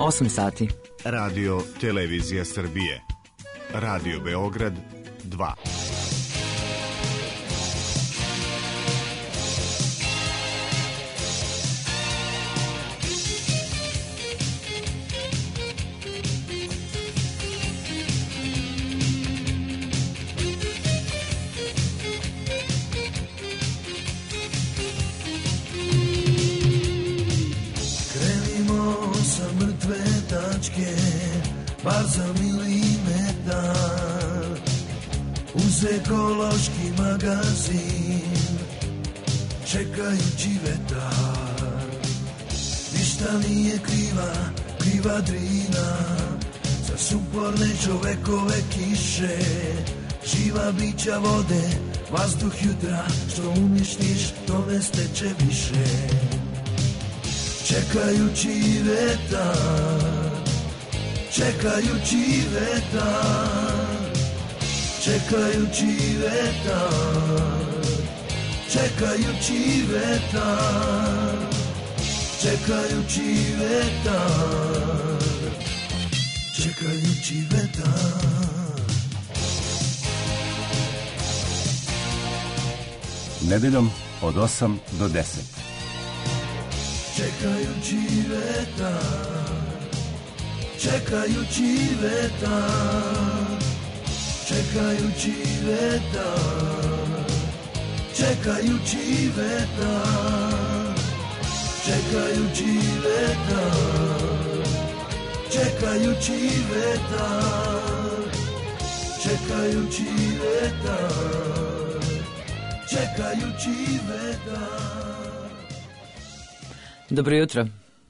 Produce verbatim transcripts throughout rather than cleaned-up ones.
osam sati. Radio Televizija Srbije. Radio Beograd dva. Bar za milimetar uz ekološki magazin čekajući vetar. Ništa nije kriva, kriva Drina za suporne čovekove kiše. Živa bića vode, vazduh jutra, što uništiš, to ne steče više. Čekajući vetar, čekajući vetar, čekajući vetar, čekajući vetar, čekajući vetar, čekajući vetar. Nedeljom od osam do deset. Čekajući vetar, čekajući vetar, čekajući vetar, čekajući vetar, čekajući vetar, čekajući vetar, čekajući vetar, čekajući vetar. Dobro jutro.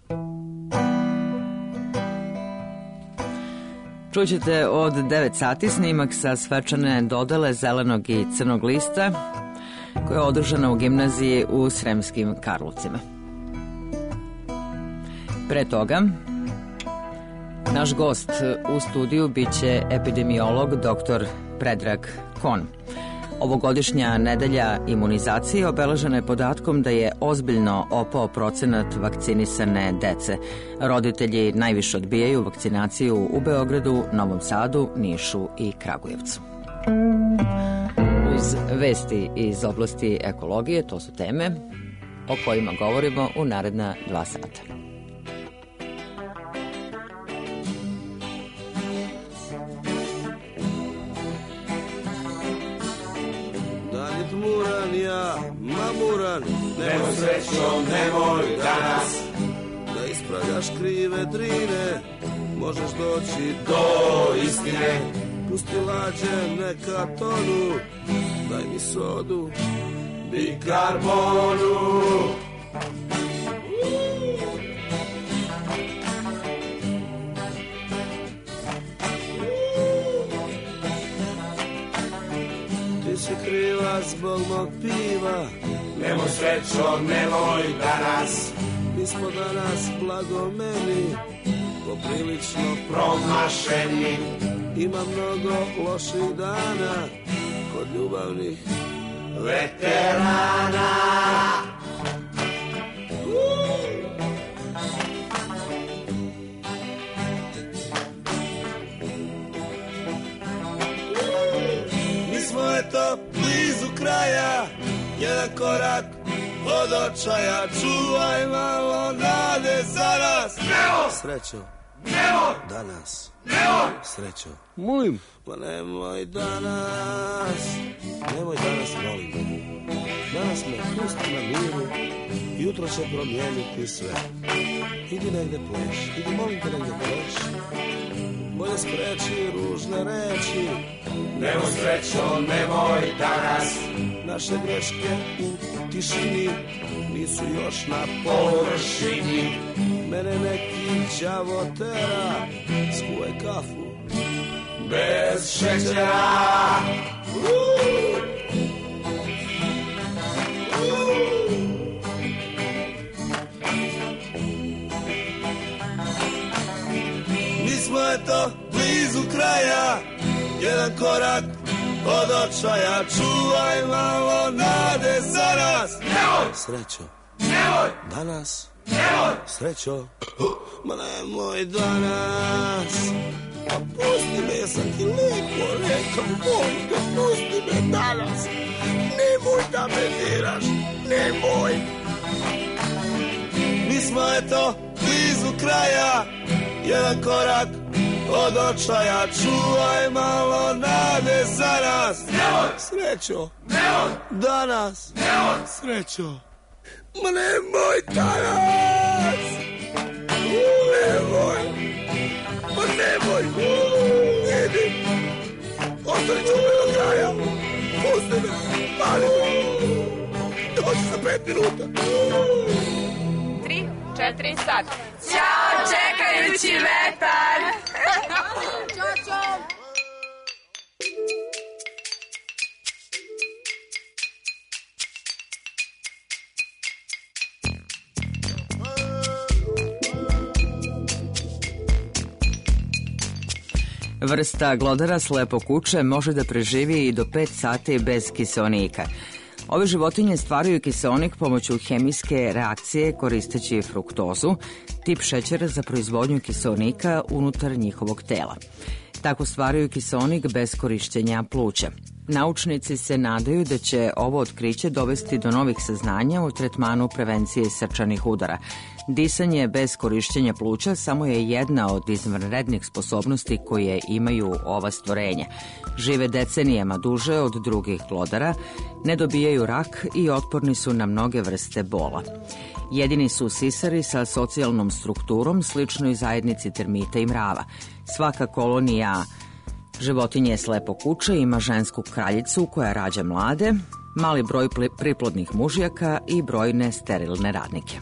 Čućete od devet sati snimak sa svečane dodele zelenog i crnog lista koja je održana u gimnaziji u Sremskim Karlovcima. Pre toga, naš gost u studiju biće epidemiolog doktor Predrag Kon. Ovogodišnja nedelja imunizacije obeležena je podatkom da je ozbiljno opao procenat vakcinisane dece. Roditelji najviše odbijaju vakcinaciju u Beogradu, Novom Sadu, Nišu i Kragujevcu. Uz vesti iz oblasti ekologije, to su teme o kojima govorimo u naredna dva sata. Ja, mamuran, nemoj srećo, nemoj danas da ispravljaš krive drine, možeš doći do istine. Pusti lađe, neka tonu, daj mi sodu, bikarbonu. Ti si kriva zbog mog piva, nemoj srećo, nemoj danas. Mi smo danas blagomeni, poprilično promašeni. Ima mnogo loših dana kod ljubavnih veterana. Mi smo eto blizu kraja, jedan korak od očaja. Čuvaj malo nade za nas. Nemoj! Srećo. Nemoj! Danas. Nemoj! Srećo. Molim. Pa nemoj danas. Nemoj danas, molim. Danas me pusti na miru. Jutro će promijeniti sve. Idi negde pleš. Idi, molim te, negde pleš. Bolje spreči ružne reči. Nemoj srećo, nemoj danas. Naše greške u tišini nisu još na površini. Mene neki đavo tera, skuvaj kafu bez šećera. Uuu! Mi smo eto blizu kraja, jedan korak od očaja. Čuvaj malo nade za nas. Nemoj! Srećo. Nemoj! Danas. nemoj, srećo, ma nemoj danas. Pa pusti me, ja sam ti lijepo rekao, molim te, pusti me danas. Nemoj da me diraš, nemoj. Mi smo eto blizu kraja, jedan korak od očaja. Čuvaj malo nade za nas. Nemoj, srećo, nemoj, danas, nemoj, srećo. Ma nemoj danas, nemoj, ma nemoj, idi, ostani čuvaj do kraja, pusti me, pali me, dođi za pet minuta. Tri, četiri, sad. Ćao, čekajući vetar. Ćao, ćao. Vrsta glodara slepo kuče može da preživi i do pet sati bez kiseonika. Ove životinje stvaraju kiseonik pomoću hemijske reakcije koristeći fruktozu, tip šećera za proizvodnju kiseonika unutar njihovog tela. Tako stvaraju kiseonik bez korišćenja pluća. Naučnici se nadaju da će ovo otkriće dovesti do novih saznanja u tretmanu prevencije srčanih udara. Disanje bez korišćenja pluća samo je jedna od izvanrednih sposobnosti koje imaju ova stvorenja. Žive decenijama duže od drugih glodara, ne dobijaju rak i otporni su na mnoge vrste bola. Jedini su sisari sa socijalnom strukturom sličnoj zajednici termita i mrava. Svaka kolonija životinje slepo kuče ima žensku kraljicu koja rađa mlade, mali broj priplodnih mužjaka i brojne sterilne radnike.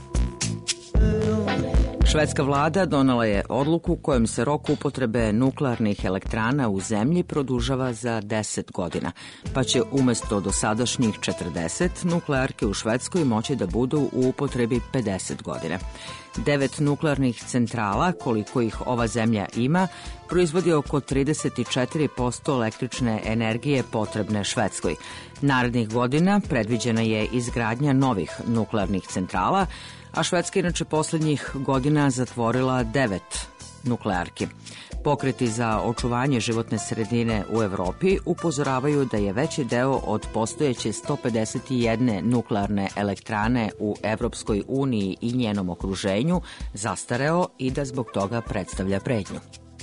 Švedska vlada donela je odluku kojom se rok upotrebe nuklearnih elektrana u zemlji produžava za deset godina, pa će umesto dosadašnjih četrdeset nuklearke u Švedskoj moći da budu u upotrebi pedeset godina. Devet nuklearnih centrala, koliko ih ova zemlja ima, proizvodi oko trideset četiri posto električne energije potrebne Švedskoj. Narednih godina predviđena je izgradnja novih nuklearnih centrala, a Švedska inače poslednjih godina zatvorila devet nuklearki. Pokreti za očuvanje životne sredine u Evropi upozoravaju da je veći deo od postojeće sto pedeset jedne nuklearne elektrane u Evropskoj uniji i njenom okruženju zastareo i da zbog toga predstavlja pretnju.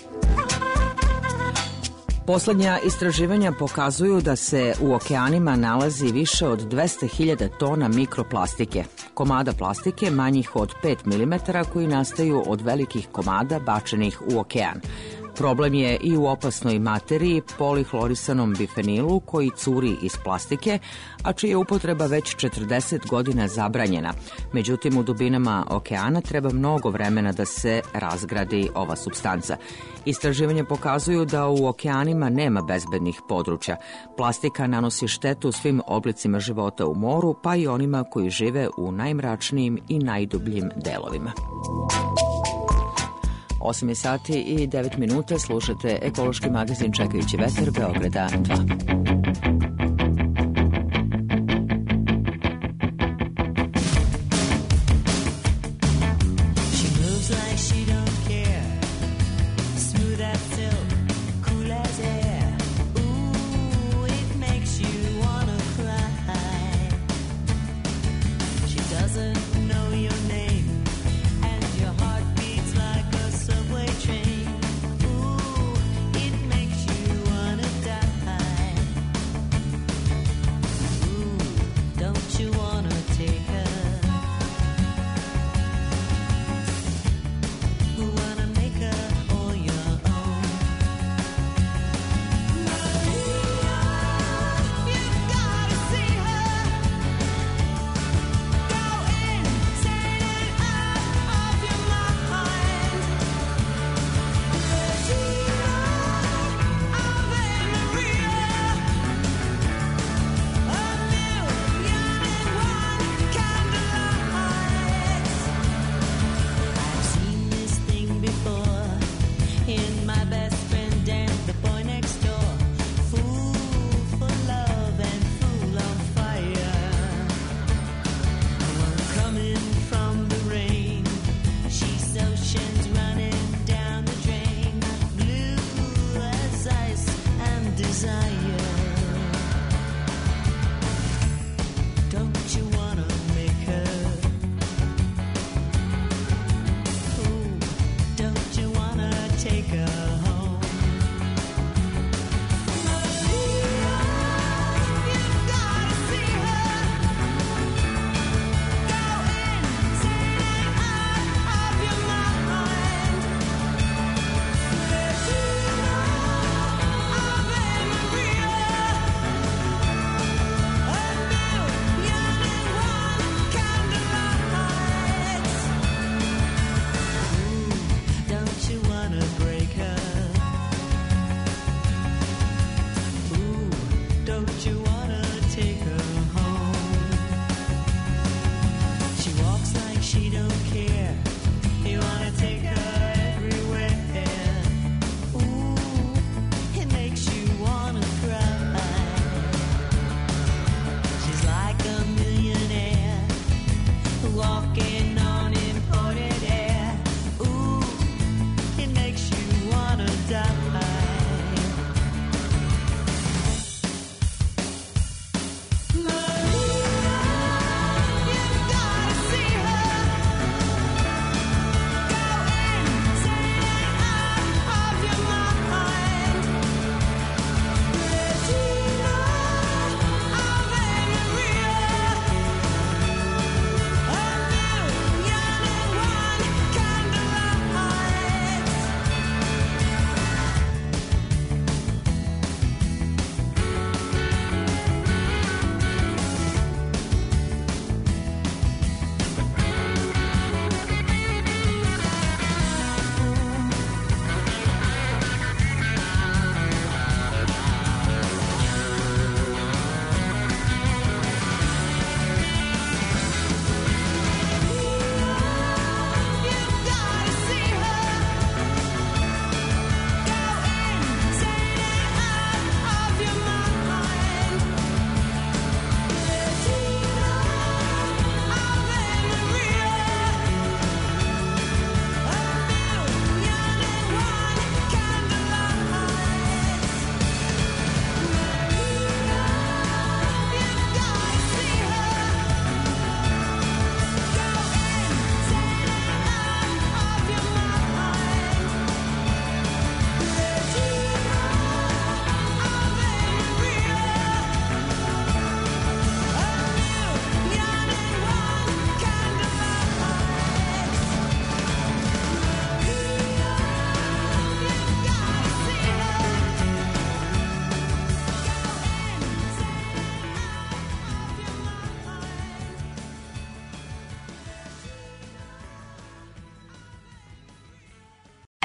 Poslednja istraživanja pokazuju da se u okeanima nalazi više od dvesta hiljada tona mikroplastike, komada plastike manjih od pet milimetara koji nastaju od velikih komada bačenih u okean. Problem je i u opasnoj materiji polihlorisanom bifenilu koji curi iz plastike, a čija je upotreba već četrdeset godina zabranjena. Međutim, u dubinama okeana treba mnogo vremena da se razgradi ova supstanca. Istraživanja pokazuju da u okeanima nema bezbednih područja. Plastika nanosi štetu svim oblicima života u moru, pa i onima koji žive u najmračnijim i najdubljim delovima. osam je sati i devet minuta, slušate ekološki magazin Čekajući vetar Beograda dva. Train. Ooh, it makes you wanna die.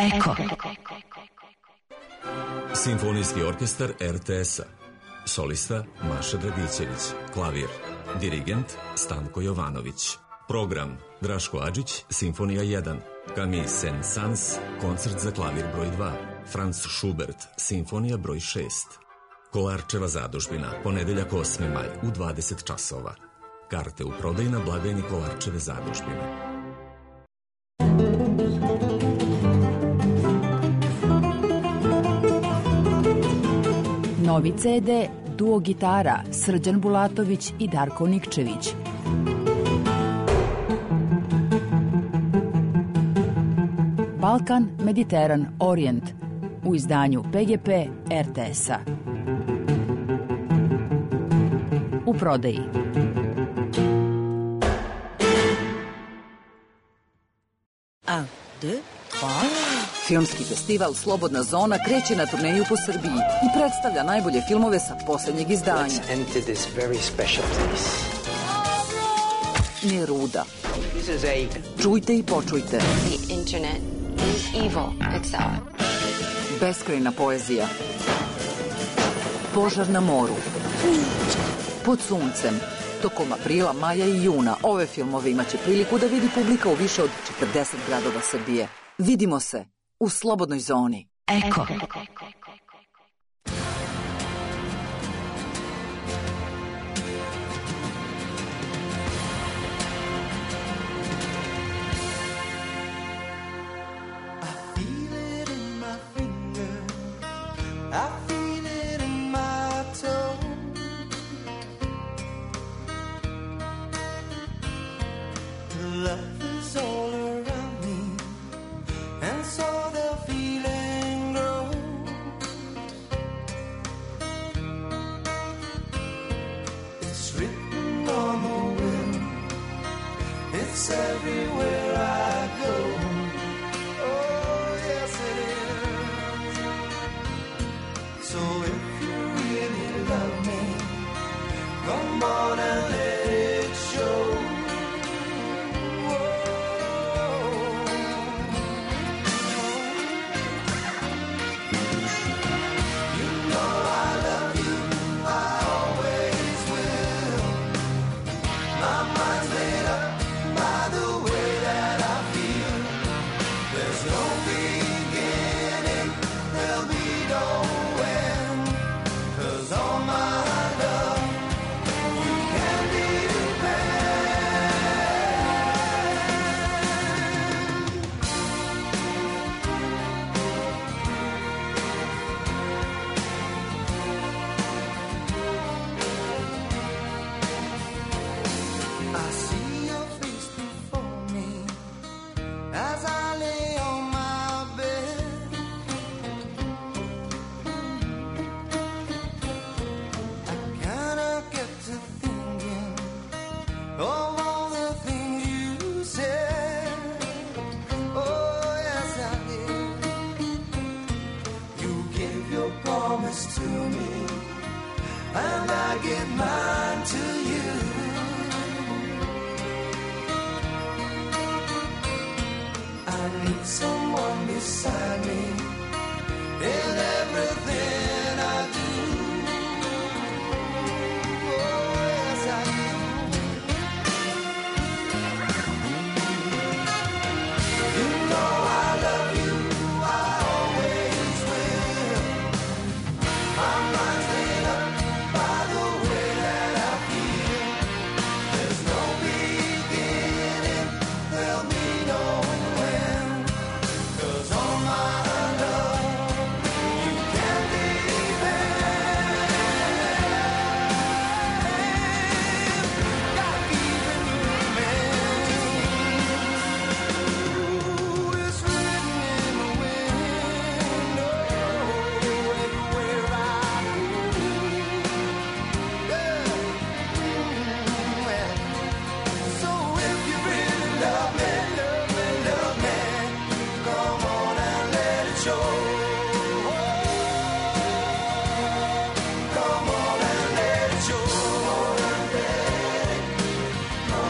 Eko. Simfonijski orkestar er te es-a. Solista Maša Dragićević. Klavir. Dirigent Stanko Jovanović. Program Draško Adžić, Simfonija jedan. Camille Saint-Saëns, koncert za klavir broj dva. Franz Schubert, Simfonija broj šest. Kolarčeva zadužbina, ponedeljak osmi maj u dvadeset časova. Karte u prodaju na blagajni Kolarčeve zadužbine. Novi ce de Duo gitara Srđan Bulatović i Darko Nikčević. Balkan, Mediteran, Orijent u izdanju pe ge pe er te es-a. U prodaji. Un, deux, trois. Filmski festival Slobodna zona kreće na turneju po Srbiji i predstavlja najbolje filmove sa poslednjeg izdanja. Let's enter this very special place. Neruda. This is a... Čujte i počujte. The internet is evil itself. Beskrajna poezija. Požar na moru. Pod suncem. Tokom aprila, maja i juna ove filmove imaće priliku da vidi publika u više od četrdeset gradova Srbije. Vidimo se u Slobodnoj zoni. Eko.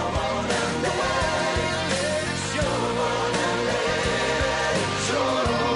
Show.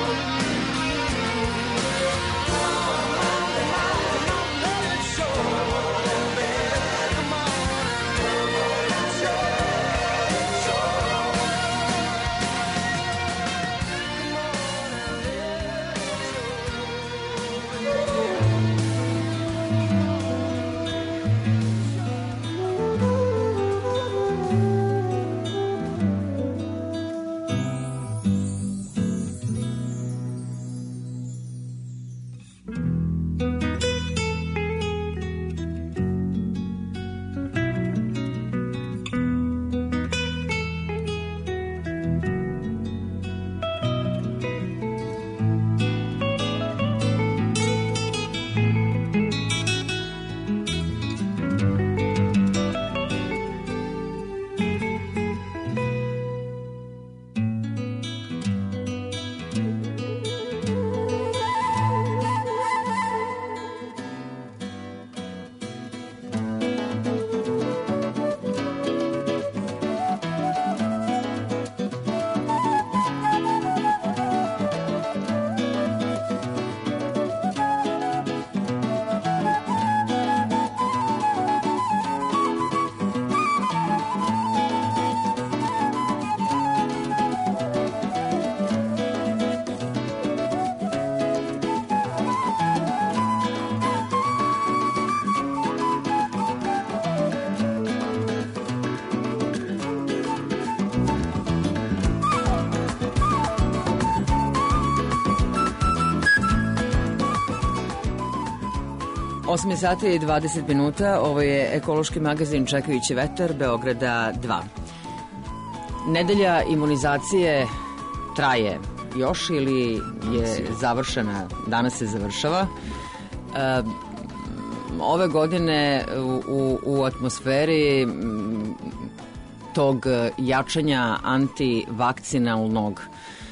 osam sati i dvadeset minuta, ovo je ekološki magazin Čekajući vetar, Beograda dva. Nedelja imunizacije traje još ili je završena, danas se završava. E, ove godine u, u, u atmosferi tog jačanja antivakcinalnog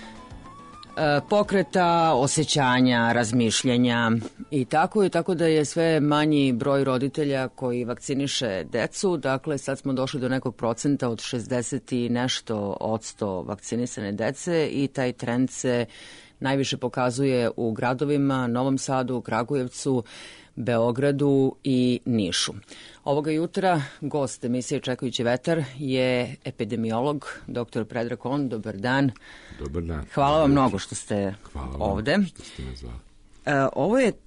pokreta, osjećanja, razmišljenja i tako i tako da je sve manji broj roditelja koji vakciniše decu. Dakle, sad smo došli do nekog procenta od šezdeset i nešto odsto vakcinisane dece i taj trend se najviše pokazuje u gradovima Novom Sadu, Kragujevcu, Beogradu i Nišu. Ovoga jutra gost emisije Čekajući vetar je epidemiolog doktor Predrag Kon. Dobar dan. Dobar dan. Hvala vam mnogo što ste Hvala ovde. Hvala što ste me zvali. E, ovo je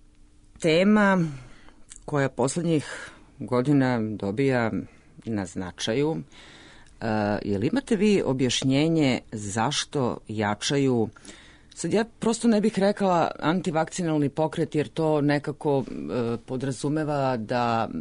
tema koja poslednjih godina dobija na značaju. E, je li imate vi objašnjenje zašto jačaju? Sad ja prosto ne bih rekla antivakcinalni pokret jer to nekako e, podrazumeva da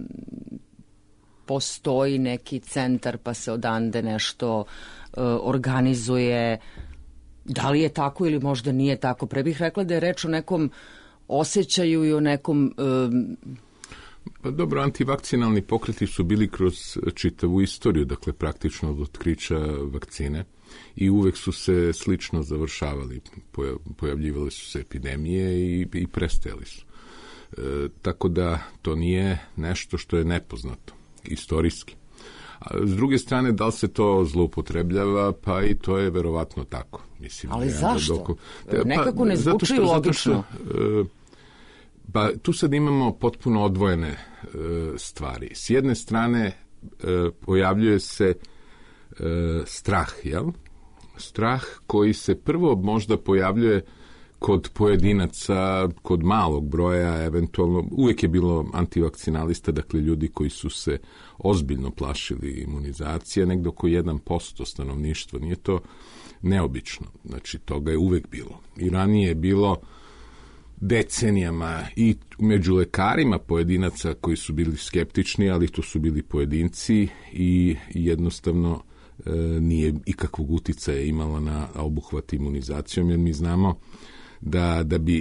postoji neki centar pa se odande nešto e, organizuje. Da li je tako ili možda nije tako? Pre bih rekla da je reč o nekom osjećaju i o nekom... E, Pa dobro, antivakcinalni pokreti su bili kroz čitavu istoriju, dakle praktično od otkrića vakcine i uvek su se slično završavali. Pojavljivale su se epidemije i, i prestajali su. E, tako da to nije nešto što je nepoznato, istorijski. A s druge strane, da li se to zloupotrebljava, pa i to je verovatno tako. Mislim, ali ja, zašto? Doko, te, Nekako ne zvuči što, logično. Zato što, e, Pa tu sad imamo potpuno odvojene e, stvari. S jedne strane e, pojavljuje se e, strah, jel? Strah koji se prvo možda pojavljuje kod pojedinaca, kod malog broja, eventualno, uvijek je bilo antivakcinalista, dakle ljudi koji su se ozbiljno plašili imunizacije, negdje oko jedan posto stanovništva, nije to neobično, znači toga je uvijek bilo. I ranije je bilo decenijama i među lekarima pojedinaca koji su bili skeptični, ali to su bili pojedinci i jednostavno e, nije ikakvog uticaja imala na obuhvat imunizacijom, jer mi znamo da, da bi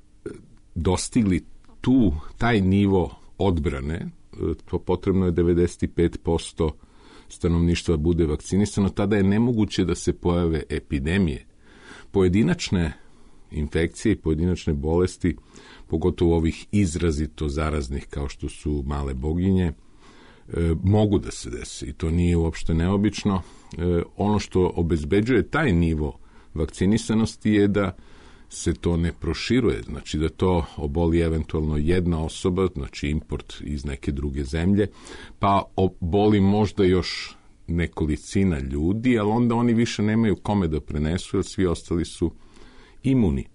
dostigli tu, taj nivo odbrane, to potrebno je devedeset pet posto stanovništva bude vakcinisano, tada je nemoguće da se pojave epidemije. Pojedinačne infekcije i pojedinačne bolesti, pogotovo ovih izrazito zaraznih kao što su male boginje, e, mogu da se desi i to nije uopšte neobično. E, ono što obezbeđuje taj nivo vakcinisanosti je da se to ne proširuje, znači da to oboli eventualno jedna osoba, znači import iz neke druge zemlje, pa oboli možda još nekolicina ljudi, ali onda oni više nemaju kome da prenesu, jer svi ostali su imuni.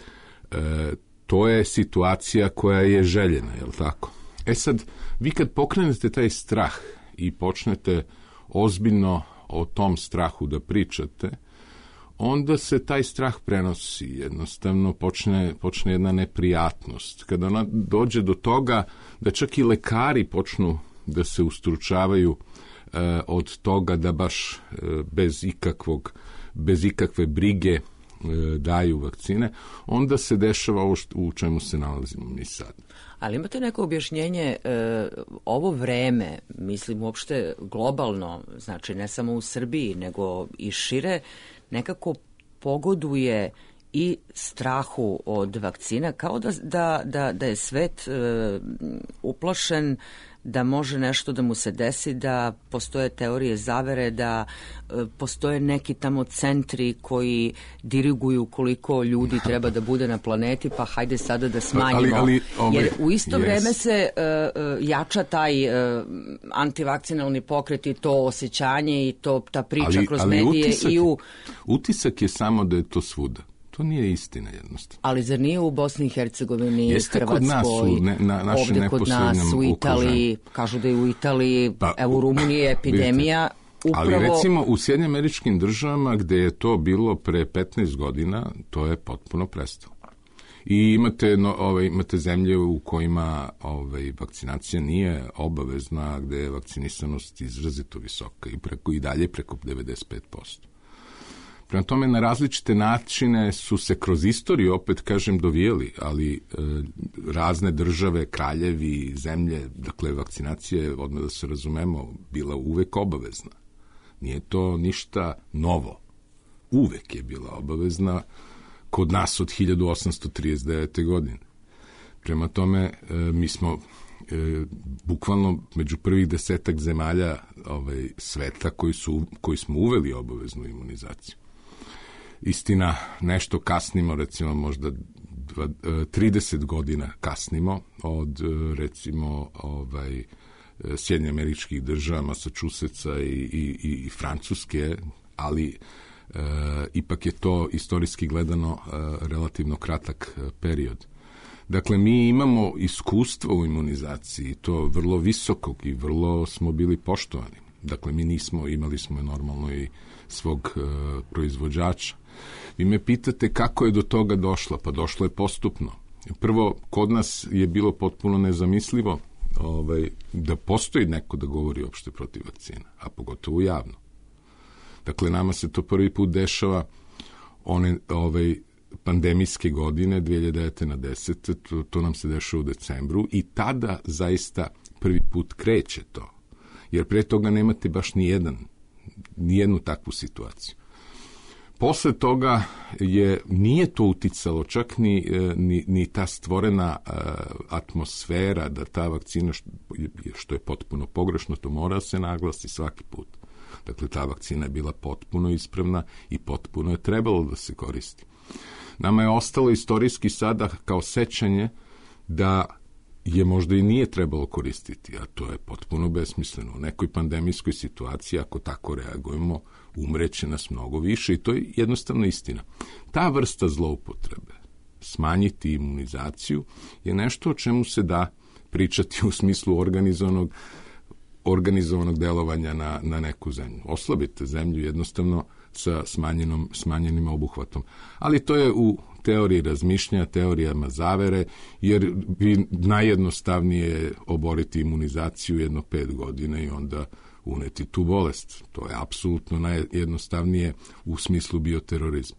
E, to je situacija koja je željena, je li tako? E sad, vi kad pokrenete taj strah i počnete ozbiljno o tom strahu da pričate, onda se taj strah prenosi, jednostavno počne, počne jedna neprijatnost. Kada ona dođe do toga da čak i lekari počnu da se ustručavaju e, od toga da baš e, bez ikakvog, bez ikakve brige daju vakcine, onda se dešava ovo što, u čemu se nalazimo mi sad. Ali imate neko objašnjenje, e, ovo vreme, mislim uopšte globalno, znači ne samo u Srbiji, nego i šire, nekako pogoduje i strahu od vakcina, kao da, da, da, da je svet e, uplašen, da može nešto da mu se desi, da postoje teorije zavere, da e, postoje neki tamo centri koji diriguju koliko ljudi treba da bude na planeti, pa hajde sada da smanjimo. Ali, ali, ove, Jer u isto yes. vreme se e, jača taj e, antivakcinalni pokret i to osjećanje i to ta priča ali, kroz ali medije. Utisak, i u... utisak je samo da je to svuda. To nije istina jednostavno. Ali zar nije u Bosni i Hercegovini, Jeste Hrvatskoj, kod nas u, ne, na, ovdje kod nas, u Italiji, okruženju. Kažu da je u Italiji, pa, evo u Rumuniji je epidemija upravo... Ali recimo u Sjedinjenim Američkim Državama gde je to bilo pre petnaest godina, to je potpuno prestalo. I imate, no, ove, imate zemlje u kojima ove, vakcinacija nije obavezna, gde je vakcinisanost izrazito visoka i, preko, i dalje preko devedeset pet posto. Prema tome, na različite načine su se kroz istoriju, opet kažem, dovijeli, ali e, razne države, kraljevi, zemlje, dakle, vakcinacija je, odmah da se razumemo, bila uvek obavezna. Nije to ništa novo. Uvek je bila obavezna kod nas od hiljadu osamsto trideset devete. godine. Prema tome, e, mi smo e, bukvalno među prvih desetak zemalja ovaj, sveta koji, su, koji smo uveli obaveznu imunizaciju. Istina, nešto kasnimo, recimo možda trideset godina kasnimo od, recimo, ovaj, Sjedinjenih Američkih Država, Massachusettsa i, i, i Francuske, ali e, ipak je to istorijski gledano e, relativno kratak period. Dakle, mi imamo iskustvo u imunizaciji, to vrlo visokog i vrlo smo bili poštovani. Dakle, mi nismo, imali smo normalno i svog e, proizvođača. Vi me pitate kako je do toga došla, pa došlo je postupno. Prvo, kod nas je bilo potpuno nezamislivo ovaj, da postoji neko da govori uopšte protiv vakcina, a pogotovo javno. Dakle, nama se to prvi put dešava one ovaj, pandemijske godine, dve hiljade devete na desete. To, to nam se dešava u decembru i tada zaista prvi put kreće to. Jer pre toga nemate baš ni jedan, ni jednu takvu situaciju. Posle toga je, nije to uticalo čak ni, ni, ni ta stvorena uh, atmosfera da ta vakcina, što, što je potpuno pogrešno, to mora se naglasi svaki put. Dakle, ta vakcina je bila potpuno ispravna i potpuno je trebalo da se koristi. Nama je ostalo istorijski sada kao sećanje da je možda i nije trebalo koristiti, a to je potpuno besmisleno. U nekoj pandemijskoj situaciji, ako tako reagujemo, umreće nas mnogo više i to je jednostavno istina. Ta vrsta zloupotrebe, smanjiti imunizaciju, je nešto o čemu se da pričati u smislu organizovanog, organizovanog delovanja na, na neku zemlju. Oslabite zemlju jednostavno sa smanjenom, smanjenim obuhvatom. Ali to je u teoriji razmišljanja, teorijama zavere, jer bi najjednostavnije oboriti imunizaciju jedno pet godina i onda uneti tu bolest. To je apsolutno najjednostavnije u smislu bioterorizma.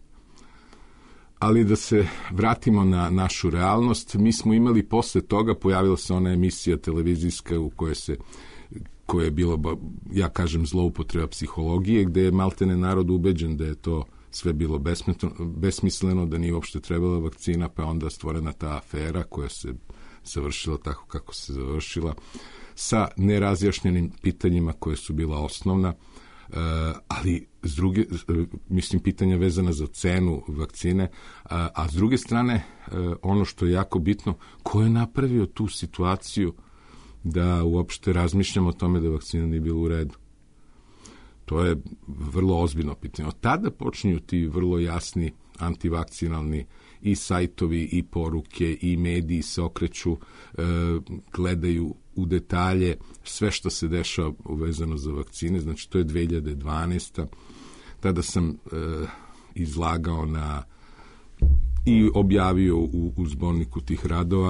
Ali da se vratimo na našu realnost, mi smo imali posle toga, pojavila se ona emisija televizijska u kojoj se koja je bilo, ja kažem, zloupotreba psihologije, gde je maltene narod ubeđen da je to sve bilo besmisleno, da nije uopšte trebala vakcina, pa onda stvorena ta afera koja se završila tako kako se završila, sa nerazjašnjenim pitanjima koje su bila osnovna, ali s druge, mislim, pitanja vezana za cenu vakcine, a s druge strane, ono što je jako bitno, ko je napravio tu situaciju da uopšte razmišljamo o tome da vakcina nije bila u redu. To je vrlo ozbiljno pitanje. Od tada počinju ti vrlo jasni antivakcinalni i sajtovi i poruke i mediji se okreću, e, gledaju u detalje sve što se dešava uvezano za vakcine. Znači, to je dve hiljade dvanaesta. Tada sam e, izlagao na i objavio u, u zborniku tih radova.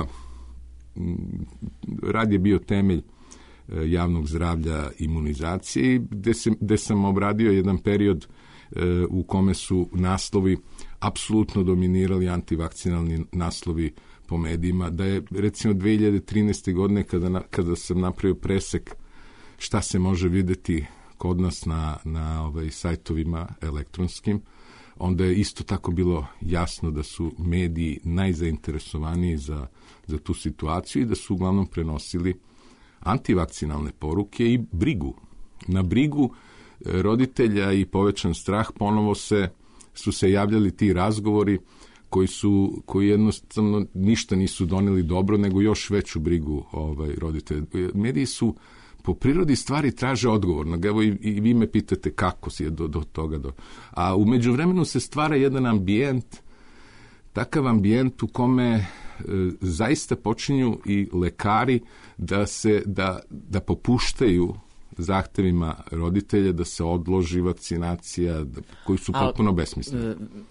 Rad je bio temelj javnog zdravlja imunizacije, gde, se, gde sam obradio jedan period e, u kome su naslovi apsolutno dominirali, antivakcinalni naslovi po medijima, da je recimo dve hiljade trinaeste. godine kada, kada sam napravio presek šta se može videti kod nas na, na ovaj, sajtovima elektronskim, onda je isto tako bilo jasno da su mediji najzainteresovaniji za, za tu situaciju i da su uglavnom prenosili antivakcinalne poruke i brigu. Na brigu roditelja i povećan strah ponovo se, su se javljali ti razgovori koji su, koji jednostavno ništa nisu doneli dobro, nego još veću brigu ovaj, roditelja. Mediji su po prirodi stvari traže odgovor. Evo i, i vi me pitate kako si je do, do toga. Do... A u međuvremenu se stvara jedan ambijent, takav ambijent u kome e, zaista počinju i lekari da se da, da popuštaju zahtevima roditelja da se odloži vakcinacija, da, koji su potpuno besmisleni.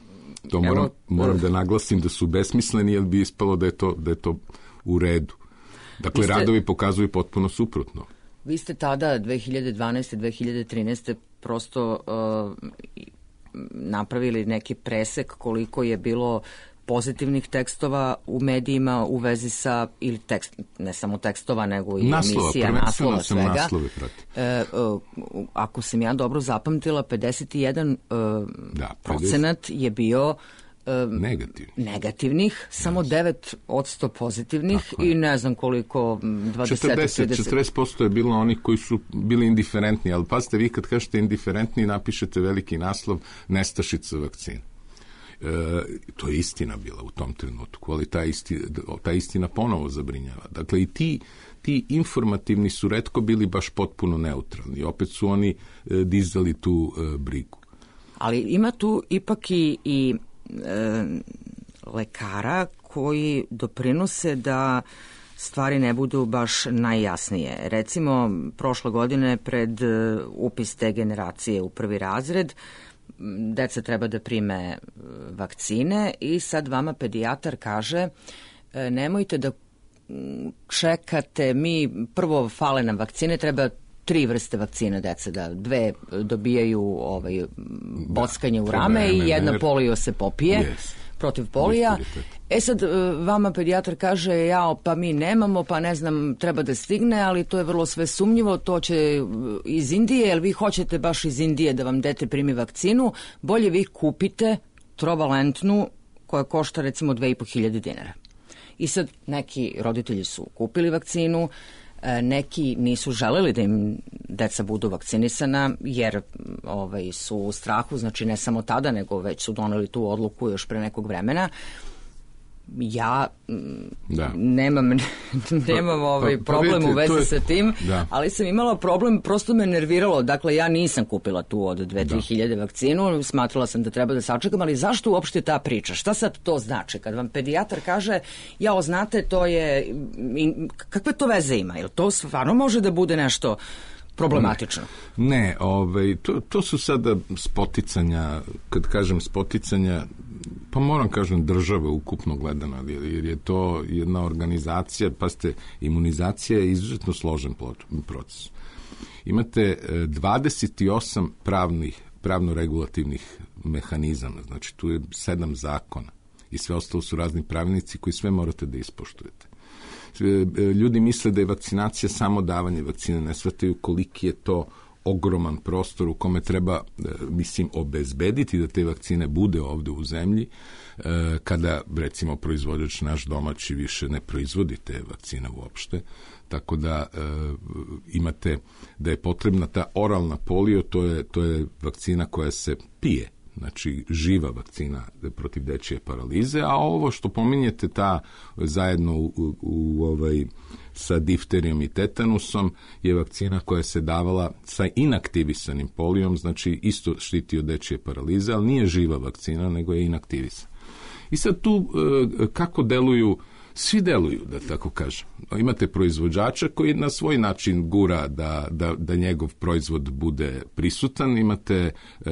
To moram, Evo, moram da naglasim da su besmisleni, jer bi ispalo da je to, da je to u redu. Dakle, ste, radovi pokazuju potpuno suprotno. Vi ste tada, dve hiljade dvanaeste. dve hiljade trinaeste. prosto uh, napravili neki presek koliko je bilo pozitivnih tekstova u medijima u vezi sa, ili tekst, ne samo tekstova, nego i naslova, emisija, naslova, svega. Naslove prati. E, uh, ako sam ja dobro zapamtila, pedeset jedan uh, da, procenat je bio uh, Negativni. negativnih, samo yes. devet posto pozitivnih i ne znam koliko, dvadeset, četrdeset, četrdeset posto je bilo onih koji su bili indiferentni, ali pazite, vi kad kažete indiferentni, napišete veliki naslov nestašica vakcina. E, to je istina bila u tom trenutku, ali ta, isti, ta istina ponovo zabrinjava. Dakle, i ti, ti informativni su retko bili baš potpuno neutralni. Opet su oni e, dizali tu e, brigu. Ali ima tu ipak i, i e, lekara koji doprinose da stvari ne budu baš najjasnije. Recimo, prošle godine pred upis te generacije u prvi razred, deca treba da prime vakcine i sad vama pedijatar kaže nemojte da čekate, mi prvo fale nam vakcine, treba tri vrste vakcine deca, da dve dobijaju ovaj, bockanje u rame i jedna polio se popije. Yes. Protiv polija. E sad, vama pedijatar kaže, jao, pa mi nemamo, pa ne znam, treba da stigne, ali to je vrlo sve sumnjivo, to će iz Indije, jer vi hoćete baš iz Indije da vam dete primi vakcinu, bolje vi kupite trovalentnu koja košta recimo dve i po hiljade dinara. I sad, neki roditelji su kupili vakcinu, neki nisu želeli da im deca budu vakcinisana jer ovaj, su u strahu, znači ne samo tada, nego već su doneli tu odluku još pre nekog vremena. Ja da. nemam, nemam ovaj problem pa, pa, u vezi je, sa tim, da. ali sam imala problem, prosto me nerviralo. Dakle, ja nisam kupila tu od dve do tri hiljade vakcinu, smatrala sam da treba da sačekam, ali zašto uopšte ta priča? Šta sad to znači? Kad vam pedijatar kaže, jao, znate, to je, kakve to veze ima? Jel to stvarno može da bude nešto problematično? Ne, ne ovaj, to, to su sada spoticanja, kad kažem spoticanja, pa moram kažem države ukupno gledano, jer je to jedna organizacija, pa ste, imunizacija je izuzetno složen proces. Imate dvadeset osam pravnih, pravno-regulativnih mehanizama, znači tu je sedam zakona i sve ostalo su razni pravilnici koji sve morate da ispoštujete. Ljudi misle da je vakcinacija samo davanje vakcine, ne shvataju koliki je to ogroman prostor u kome treba, mislim, obezbediti da te vakcine bude ovde u zemlji, kada, recimo, proizvođač naš domaći više ne proizvodi te vakcine uopšte, tako da e, imate da je potrebna ta oralna polio, to je, to je vakcina koja se pije, znači živa vakcina protiv dečije paralize, a ovo što pominjete ta zajedno u, u, u ovaj sa difterijom i tetanusom je vakcina koja se davala sa inaktivisanim polijom, znači isto štiti od dečije paralize, ali nije živa vakcina, nego je inaktivisana. I sad tu kako deluju, svi deluju, da tako kažem. Imate proizvođača koji na svoj način gura da, da, da njegov proizvod bude prisutan, imate e,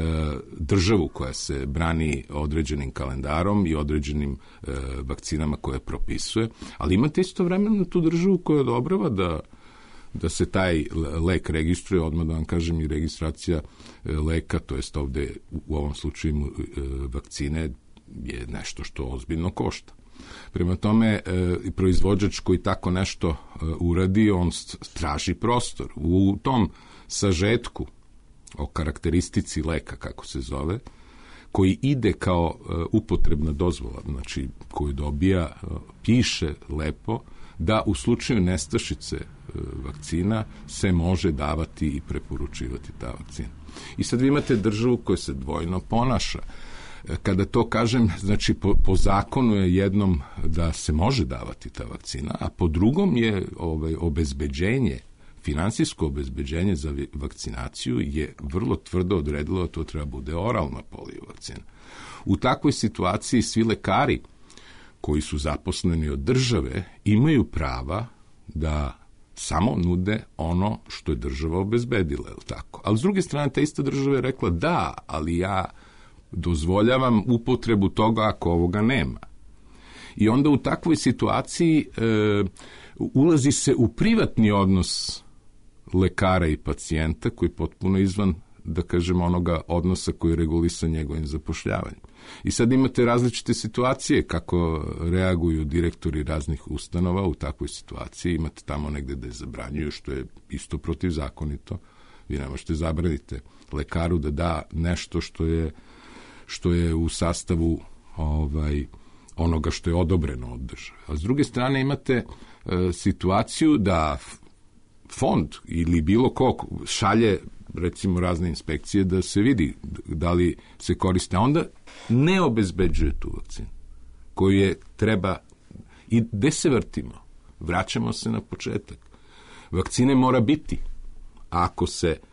državu koja se brani određenim kalendarom i određenim e, vakcinama koje propisuje, ali imate istovremeno tu državu koja odobrava da da se taj lek registruje, odmah da vam kažem i registracija leka, to jest ovde u ovom slučaju e, vakcine je nešto što ozbiljno košta. Prema tome, e, proizvođač koji tako nešto e, uradi, on traži prostor. U tom sažetku o karakteristici leka, kako se zove, koji ide kao e, upotrebna dozvola, znači koju dobija, e, piše lepo da u slučaju nestašice e, vakcina se može davati i preporučivati ta vakcina. I sad vi imate državu koja se dvojno ponaša. Kada to kažem, znači po, po zakonu je jednom da se može davati ta vakcina, a po drugom je ovaj, obezbeđenje, finansijsko obezbeđenje za vakcinaciju je vrlo tvrdo odredilo da to treba bude oralna polio vakcina. U takvoj situaciji svi lekari koji su zaposleni od države imaju prava da samo nude ono što je država obezbedila, je li tako? Ali s druge strane, ta ista država je rekla da, ali ja dozvoljavam upotrebu toga ako ovoga nema. I onda u takvoj situaciji e, ulazi se u privatni odnos lekara i pacijenta koji je potpuno izvan, da kažemo, onoga odnosa koji je regulisan njegovim zapošljavanjem. I sad imate različite situacije kako reaguju direktori raznih ustanova u takvoj situaciji. Imate tamo negde da je zabranjuju, što je isto protivzakonito. Vi ne možete zabraniti lekaru da da nešto što je, što je u sastavu ovaj, onoga što je odobreno od države. A s druge strane imate e, situaciju da fond ili bilo ko šalje recimo razne inspekcije da se vidi da li se koriste, a onda ne obezbeđuje tu vakcinu koju je treba. I gde se vrtimo? Vraćamo se na početak. Vakcine mora biti. Ako se e,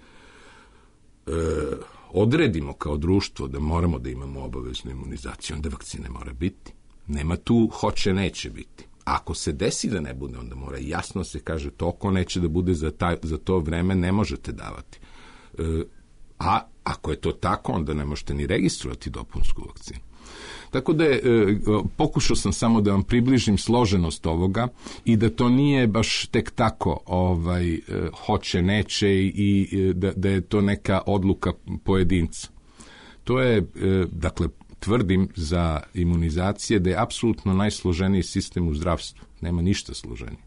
odredimo kao društvo da moramo da imamo obaveznu imunizaciju, onda vakcine mora biti. Nema tu hoće, neće biti. Ako se desi da ne bude, onda mora jasno se kaže to ko neće da bude za, taj, za to vreme ne možete davati. E, a ako je to tako, onda ne možete ni registrovati dopunsku vakcinu. Tako da je, e, pokušao sam samo da vam približim složenost ovoga i da to nije baš tek tako ovaj, e, hoće, neće i e, da, da je to neka odluka pojedinca. To je, e, dakle, tvrdim za imunizacije da je apsolutno najsloženiji sistem u zdravstvu. Nema ništa složenije.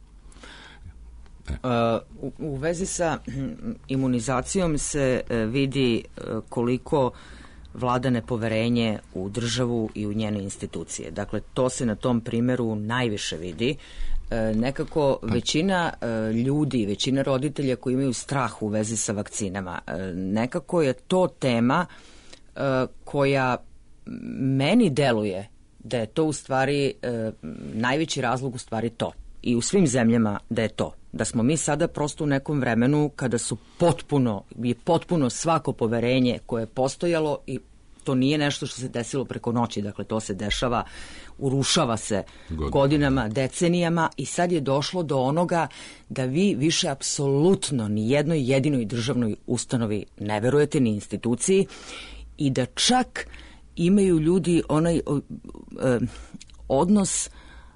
E. U, u vezi sa imunizacijom se vidi koliko vlada nepoverenje u državu i u njene institucije. Dakle, to se na tom primeru najviše vidi. E, nekako većina e, ljudi, većina roditelja koji imaju strah u vezi sa vakcinama, e, nekako je to tema e, koja meni deluje da je to u stvari e, najveći razlog u stvari to. I u svim zemljama da je to. Da smo mi sada prosto u nekom vremenu kada su potpuno, je potpuno svako poverenje koje je postojalo i to nije nešto što se desilo preko noći, dakle to se dešava, urušava se Godin. godinama, decenijama i sad je došlo do onoga da vi više apsolutno ni jednoj jedinoj državnoj ustanovi ne verujete, ni instituciji i da čak imaju ljudi onaj uh, uh, odnos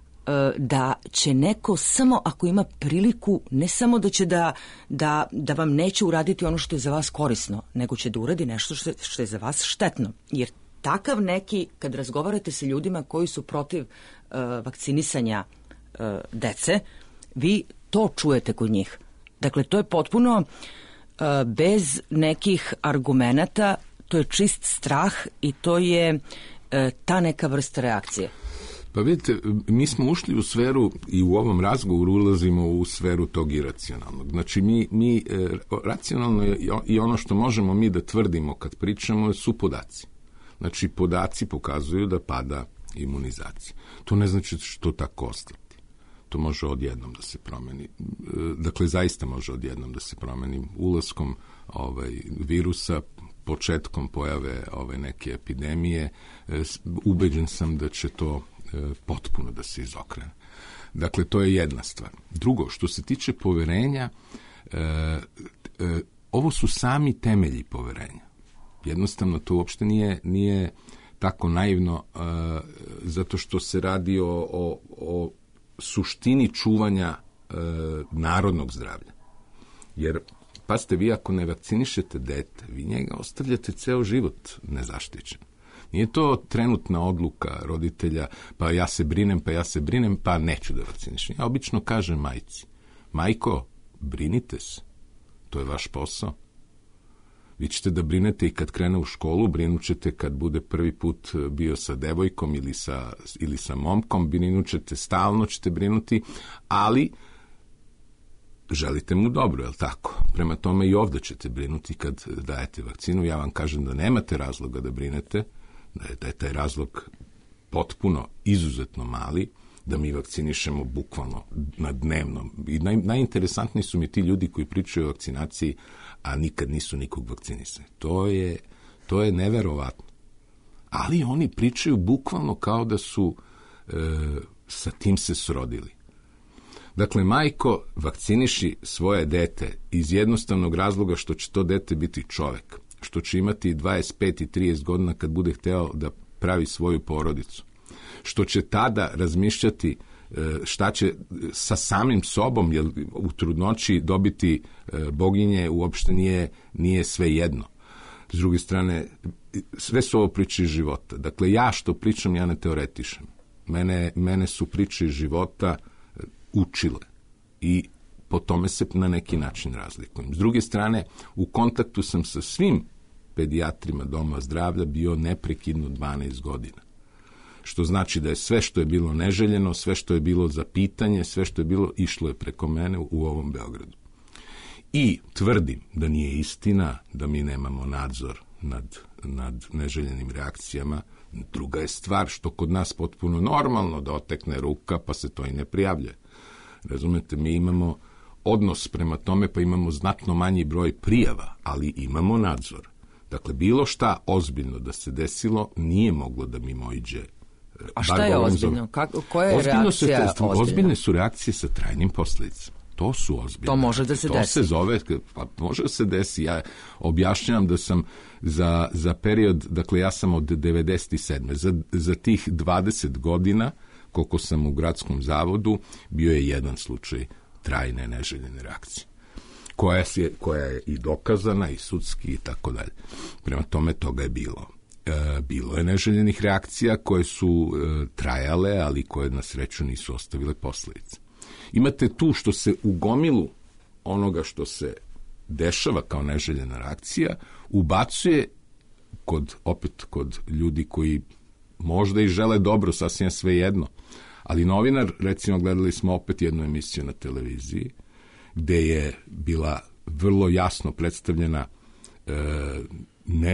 da će neko samo ako ima priliku, ne samo da će da, da, da vam neće uraditi ono što je za vas korisno, nego će da uradi nešto što, što je za vas štetno. Jer takav neki, kad razgovarate sa ljudima koji su protiv uh, vakcinisanja uh, dece, vi to čujete kod njih. Dakle, to je potpuno uh, bez nekih argumenata, to je čist strah i to je uh, ta neka vrsta reakcije. Pa vidite, mi smo ušli u sferu i u ovom razgovoru ulazimo u sferu tog iracionalnog. Znači, mi, mi e, racionalno je i ono što možemo mi da tvrdimo kad pričamo su podaci. Znači, podaci pokazuju da pada imunizacija. To ne znači što tako ostati. To može odjednom da se promeni. E, dakle, zaista može odjednom da se promeni ulaskom ovaj, virusa, početkom pojave ove neke epidemije. E, ubeđen sam da će to potpuno da se izokrene. Dakle, to je jedna stvar. Drugo, što se tiče poverenja, e, e, ovo su sami temelji poverenja. Jednostavno, to uopšte nije, nije tako naivno, e, zato što se radi o, o, o suštini čuvanja e, narodnog zdravlja. Jer, pazite, vi ako ne vakcinišete dete, vi njega ostavljate ceo život nezaštićen. Nije to trenutna odluka roditelja, pa ja se brinem, pa ja se brinem, pa neću da vakcinišem. Ja obično kažem majci, majko, brinite se, to je vaš posao. Vi ćete da brinete i kad krene u školu, brinut ćete kad bude prvi put bio sa devojkom ili sa, ili sa momkom, brinut ćete, stalno ćete brinuti, ali želite mu dobro, je li tako? Prema tome i ovdje ćete brinuti kad dajete vakcinu. Ja vam kažem da nemate razloga da brinete, da je taj razlog potpuno izuzetno mali, da mi vakcinišemo bukvalno na dnevnom. I naj, najinteresantniji su mi ti ljudi koji pričaju o vakcinaciji, a nikad nisu nikog vakcinisani. To je, to je neverovatno. Ali oni pričaju bukvalno kao da su e, sa tim se srodili. Dakle, majko, vakciniši svoje dete iz jednostavnog razloga što će to dete biti čovek. što će imati dvadeset pet i trideset godina kad bude hteo da pravi svoju porodicu, što će tada razmišljati šta će sa samim sobom, jer u trudnoći dobiti boginje uopšte nije, nije sve jedno. S druge strane, sve su ovo priče iz života. Dakle, ja što pričam, ja ne teoretišem. Mene, mene su priče iz života učile i po tome se na neki način razlikujem. S druge strane, u kontaktu sam sa svim pedijatrima doma zdravlja bio neprekidno dvanaest godina. Što znači da je sve što je bilo neželjeno, sve što je bilo za pitanje, sve što je bilo, išlo je preko mene u ovom Beogradu. I tvrdim da nije istina da mi nemamo nadzor nad, nad neželjenim reakcijama. Druga je stvar što kod nas potpuno normalno da otekne ruka pa se to i ne prijavlja. Razumete, mi imamo odnos prema tome pa imamo znatno manji broj prijava, ali imamo nadzor. Dakle, bilo šta ozbiljno da se desilo nije moglo da mimoiđe. A šta je ozbiljno? Kako, koja je ozbiljno reakcija se, ozbiljna? Ozbiljne su reakcije sa trajnim posledicama. To su ozbiljne. To može da se to desi. To se zove, pa može da se desi. Ja objašnjavam da sam za, za period, dakle ja sam od devedeset sedme Za, za tih dvadeset godina, koliko sam u gradskom zavodu, bio je jedan slučaj trajne neželjene reakcije. Koja je, koja je i dokazana, i sudski, i tako dalje. Prema tome toga je bilo. E, bilo je neželjenih reakcija koje su e, trajale, ali koje na sreću nisu ostavile posledice. Imate tu što se u gomilu onoga što se dešava kao neželjena reakcija ubacuje kod, opet kod ljudi koji možda i žele dobro, sasvim sve jedno. Ali novinar, recimo gledali smo opet jednu emisiju na televiziji gde je bila vrlo jasno predstavljena e, ne,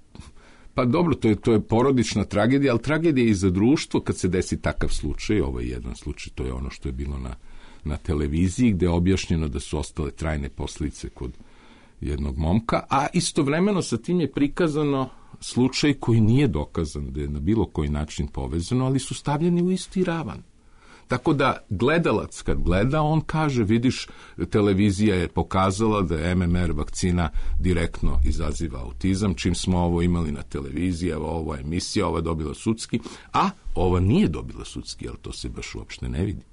pa dobro, to je, to je porodična tragedija, ali tragedija i za društvo kad se desi takav slučaj, ovaj jedan slučaj, to je ono što je bilo na, na televiziji, gde je objašnjeno da su ostale trajne posljedice kod jednog momka, a istovremeno sa tim je prikazano slučaj koji nije dokazan da je na bilo koji način povezano, ali su stavljeni u isti ravan. Tako da gledalac kad gleda, on kaže, vidiš, televizija je pokazala da je M M R vakcina direktno izaziva autizam, čim smo ovo imali na televiziji, evo ovo je emisija, ova je dobila sudski, a ova nije dobila sudski, ali to se baš uopšte ne vidi.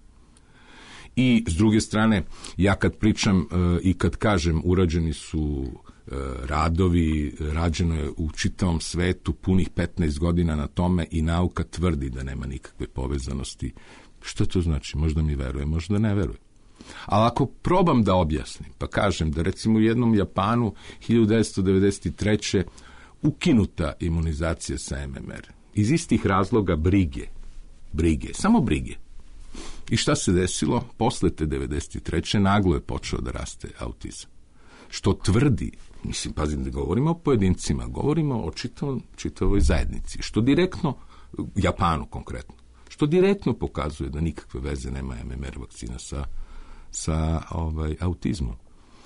I s druge strane, ja kad pričam e, i kad kažem urađeni su e, radovi, rađeno je u čitavom svetu punih petnaest godina na tome i nauka tvrdi da nema nikakve povezanosti. Što to znači? Možda mi veruje, možda ne veruje. Ali ako probam da objasnim, pa kažem da recimo u jednom Japanu hiljadu devetsto devedeset treće ukinuta imunizacija sa M M R. Iz istih razloga brige. Brige, samo brige. I šta se desilo? Posle te devedeset treće naglo je počeo da raste autizam. Što tvrdi, mislim, pazim, ne govorimo o pojedincima, govorimo o čitavom, čitavoj zajednici. Što direktno, Japanu konkretno, što direktno pokazuje da nikakve veze nema M M R vakcina sa, sa ovaj, autizmom.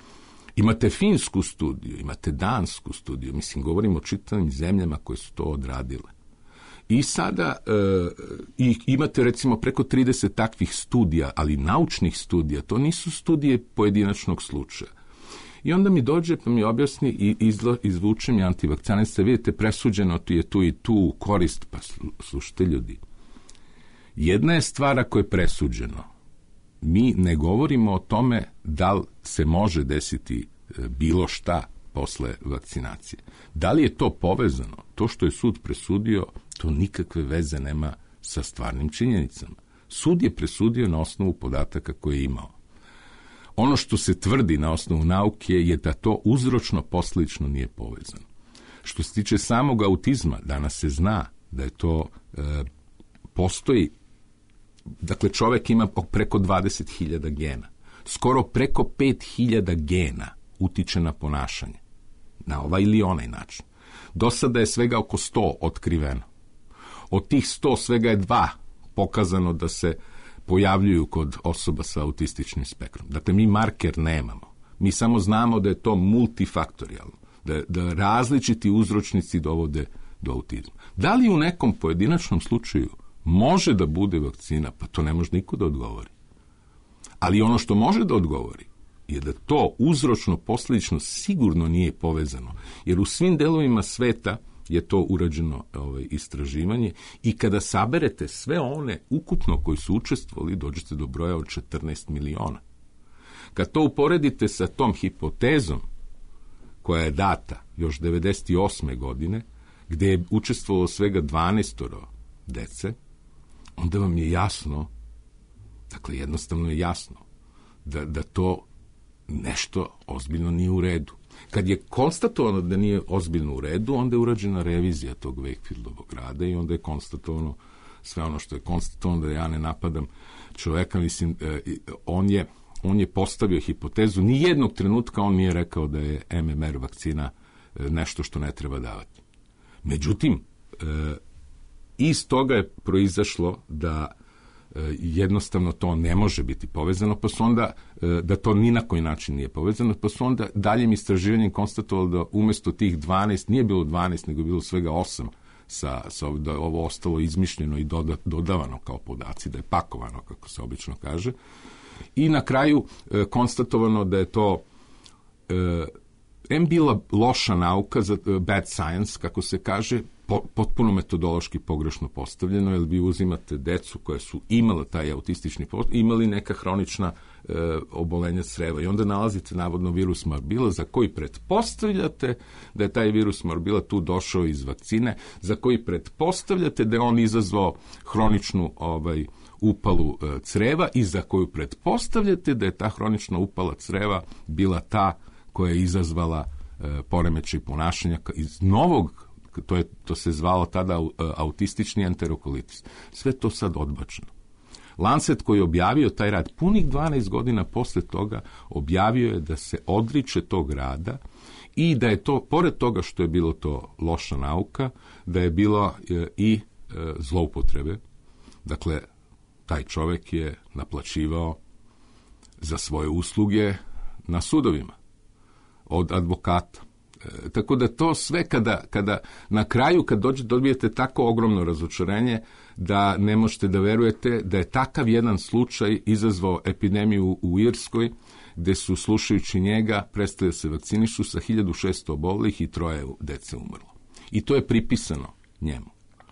Imate finsku studiju, imate dansku studiju, mislim, govorimo o čitavim zemljama koje su to odradile. I sada e, i imate recimo preko trideset takvih studija, ali naučnih studija, to nisu studije pojedinačnog slučaja. I onda mi dođe pa mi objasni i izlo, izvuče mi antivakcinista, vidite, presuđeno tu je tu i tu korist, pa slušajte ljudi. Jedna je stvar ako je presuđeno. Mi ne govorimo o tome da li se može desiti bilo šta posle vakcinacije. Da li je to povezano? To što je sud presudio, to nikakve veze nema sa stvarnim činjenicama. Sud je presudio na osnovu podataka koje je imao. Ono što se tvrdi na osnovu nauke je da to uzročno posljedično nije povezano. Što se tiče samog autizma, danas se zna da je to e, postoji, dakle čovjek ima preko dvadeset hiljada gena. Skoro preko pet hiljada gena utiče na ponašanje. Na ovaj ili onaj način. Do sada je svega oko sto otkriveno. Od tih sto svega je dva pokazano da se pojavljuju kod osoba sa autističnim spektrom. Dakle, mi marker nemamo. Mi samo znamo da je to multifaktorijalno. Da, da različiti uzročnici dovode do autizma. Da li u nekom pojedinačnom slučaju može da bude vakcina? Pa to ne može niko da odgovori. Ali ono što može da odgovori je da to uzročno posljedično sigurno nije povezano, jer u svim delovima sveta je to urađeno ovaj, istraživanje i kada saberete sve one ukupno koji su učestvovali, dođete do broja od četrnaest miliona. Kad to uporedite sa tom hipotezom koja je data još devedeset osme godine, gde je učestvovalo svega dvanaestoro dece, onda vam je jasno, dakle jednostavno je jasno, da, da to nešto ozbiljno nije u redu. Kad je konstatovano da nije ozbiljno u redu, onda je urađena revizija tog Wakefieldovog rada i onda je konstatovano sve ono što je konstatovano, da ja ne napadam čoveka, mislim, on je, on je postavio hipotezu, ni jednog trenutka on nije rekao da je M M R vakcina nešto što ne treba davati. Međutim, iz toga je proizašlo da jednostavno to ne može biti povezano, pa su onda, da to ni na koji način nije povezano, pa su onda daljim istraživanjem konstatovali da umjesto tih dvanaest, nije bilo dvanaest, nego je bilo svega osam, sa, sa, da je ovo ostalo izmišljeno i doda, dodavano kao podaci, da je pakovano, kako se obično kaže. I na kraju e, konstatovano da je to e, em bila loša nauka, za, e, bad science, kako se kaže, po, potpuno metodološki pogrešno postavljeno, jer vi uzimate decu koja su imala taj autistični post, imali neka hronična e, obolenja creva i onda nalazite navodno virus morbila za koji pretpostavljate da je taj virus morbila tu došao iz vakcine, za koji pretpostavljate da je on izazvao hroničnu ovaj, upalu e, creva i za koju pretpostavljate da je ta hronična upala creva bila ta koja je izazvala e, poremećaj ponašanja iz novog, to, je, to se zvalo tada uh, autistični enterokolitis. Sve to sad odbačeno. Lancet koji je objavio taj rad punih dvanaest godina posle toga, objavio je da se odriče tog rada i da je to, pored toga što je bilo to loša nauka, da je bilo uh, i uh, zloupotrebe. Dakle, taj čovek je naplaćivao za svoje usluge na sudovima od advokata. E, tako da to sve kada, kada na kraju kad dođete dobijete tako ogromno razočarenje da ne možete da verujete da je takav jedan slučaj izazvao epidemiju u Irskoj, gde su slušajući njega prestali da se vakcinišu sa hiljadu šesto obolelih i troje dece umrlo. I to je pripisano njemu.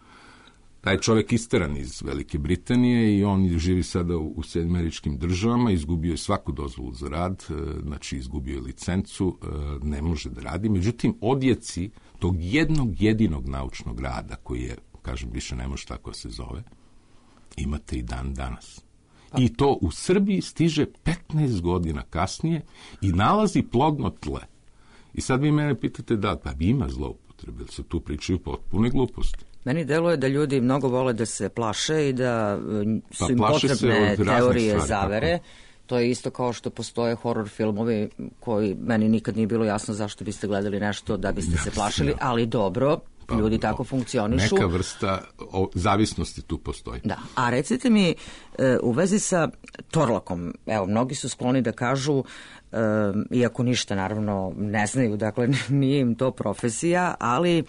Taj čovjek isteran iz Velike Britanije i on živi sada u Sjedinjenim Američkim Državama, izgubio je svaku dozvolu za rad, znači izgubio je licencu, ne može da radi. Međutim, odjeci tog jednog jedinog naučnog rada, koji je, kažem, više ne može tako se zove, imate i dan danas. I to u Srbiji stiže petnaest godina kasnije i nalazi plodno tle. I sad vi mene pitate da, pa ima zloupotrebe, se tu pričaju potpune gluposti. Meni deluje da ljudi mnogo vole da se plaše i da su pa im potrebne teorije stvari, zavere. Tako. To je isto kao što postoje horor filmovi koji meni nikad nije bilo jasno zašto biste gledali nešto da biste ja, se plašili, ja. ali dobro, pa, ljudi tako funkcionišu. Neka vrsta o, zavisnosti tu postoji. Da, a recite mi u vezi sa Torlakom, evo, mnogi su skloni da kažu, um, iako ništa naravno ne znaju, dakle nije im to profesija, ali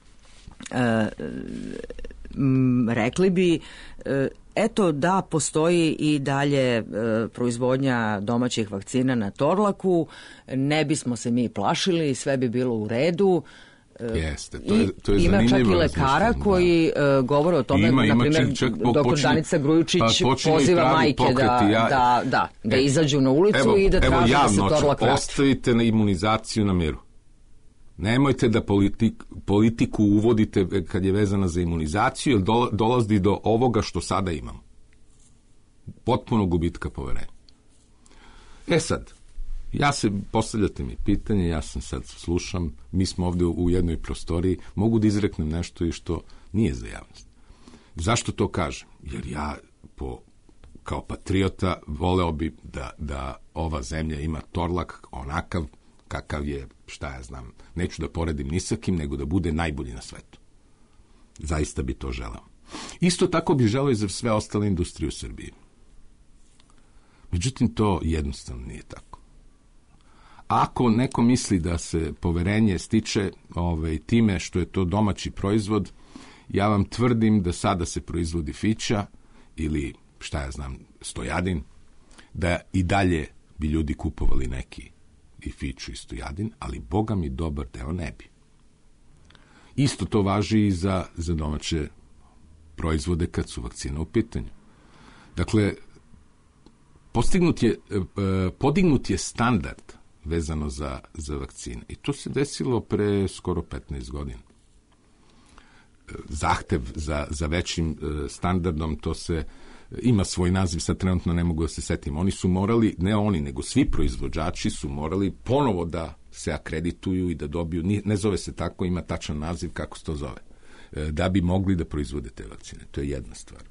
E, m, rekli bi e, eto da postoji i dalje e, proizvodnja domaćih vakcina na Torlaku, ne bismo se mi plašili, sve bi bilo u redu. E, Jeste, to je, to je ima čak i lekara koji e, govore o tome, ima, na primjer doktor počinje, Danica Grujičić pa poziva majke pokreti, da, ja, da, da, da e, izađu na ulicu evo, i da traže da se Torlak vrati. Ostavite na imunizaciju na miru. Nemojte da politik, politiku uvodite kad je vezana za imunizaciju, jer dolazi do ovoga što sada imamo. Potpuno gubitka poverenja. E sad, ja se, postavljate mi pitanje, ja sam sad slušam, mi smo ovdje u jednoj prostoriji, mogu da izreknem nešto i što nije za javnost. Zašto to kažem? Jer ja po, kao patriota voleo bi da, da ova zemlja ima Torlak onakav kakav je, šta ja znam, neću da poredim ni sa kim, nego da bude najbolji na svetu. Zaista bi to želeo. Isto tako bi želeo i za sve ostale industrije u Srbiji. Međutim, to jednostavno nije tako. Ako neko misli da se poverenje stiče ovaj, time što je to domaći proizvod, ja vam tvrdim da sada se proizvodi Fića ili, šta ja znam, Stojadin, da i dalje bi ljudi kupovali neki i Fiću i Stojadin, ali boga mi dobar deo ne bi. Isto to važi i za, za domaće proizvode kad su vakcine u pitanju. Dakle, postignut je, podignut je standard vezano za, za vakcine. I to se desilo pre skoro petnaest godina. Zahtev za, za većim standardom, to se ima svoj naziv, sad trenutno ne mogu da se setim. Oni su morali, ne oni, nego svi proizvođači su morali ponovo da se akredituju i da dobiju, ne zove se tako, ima tačan naziv kako se to zove, da bi mogli da proizvode te vakcine. To je jedna stvar.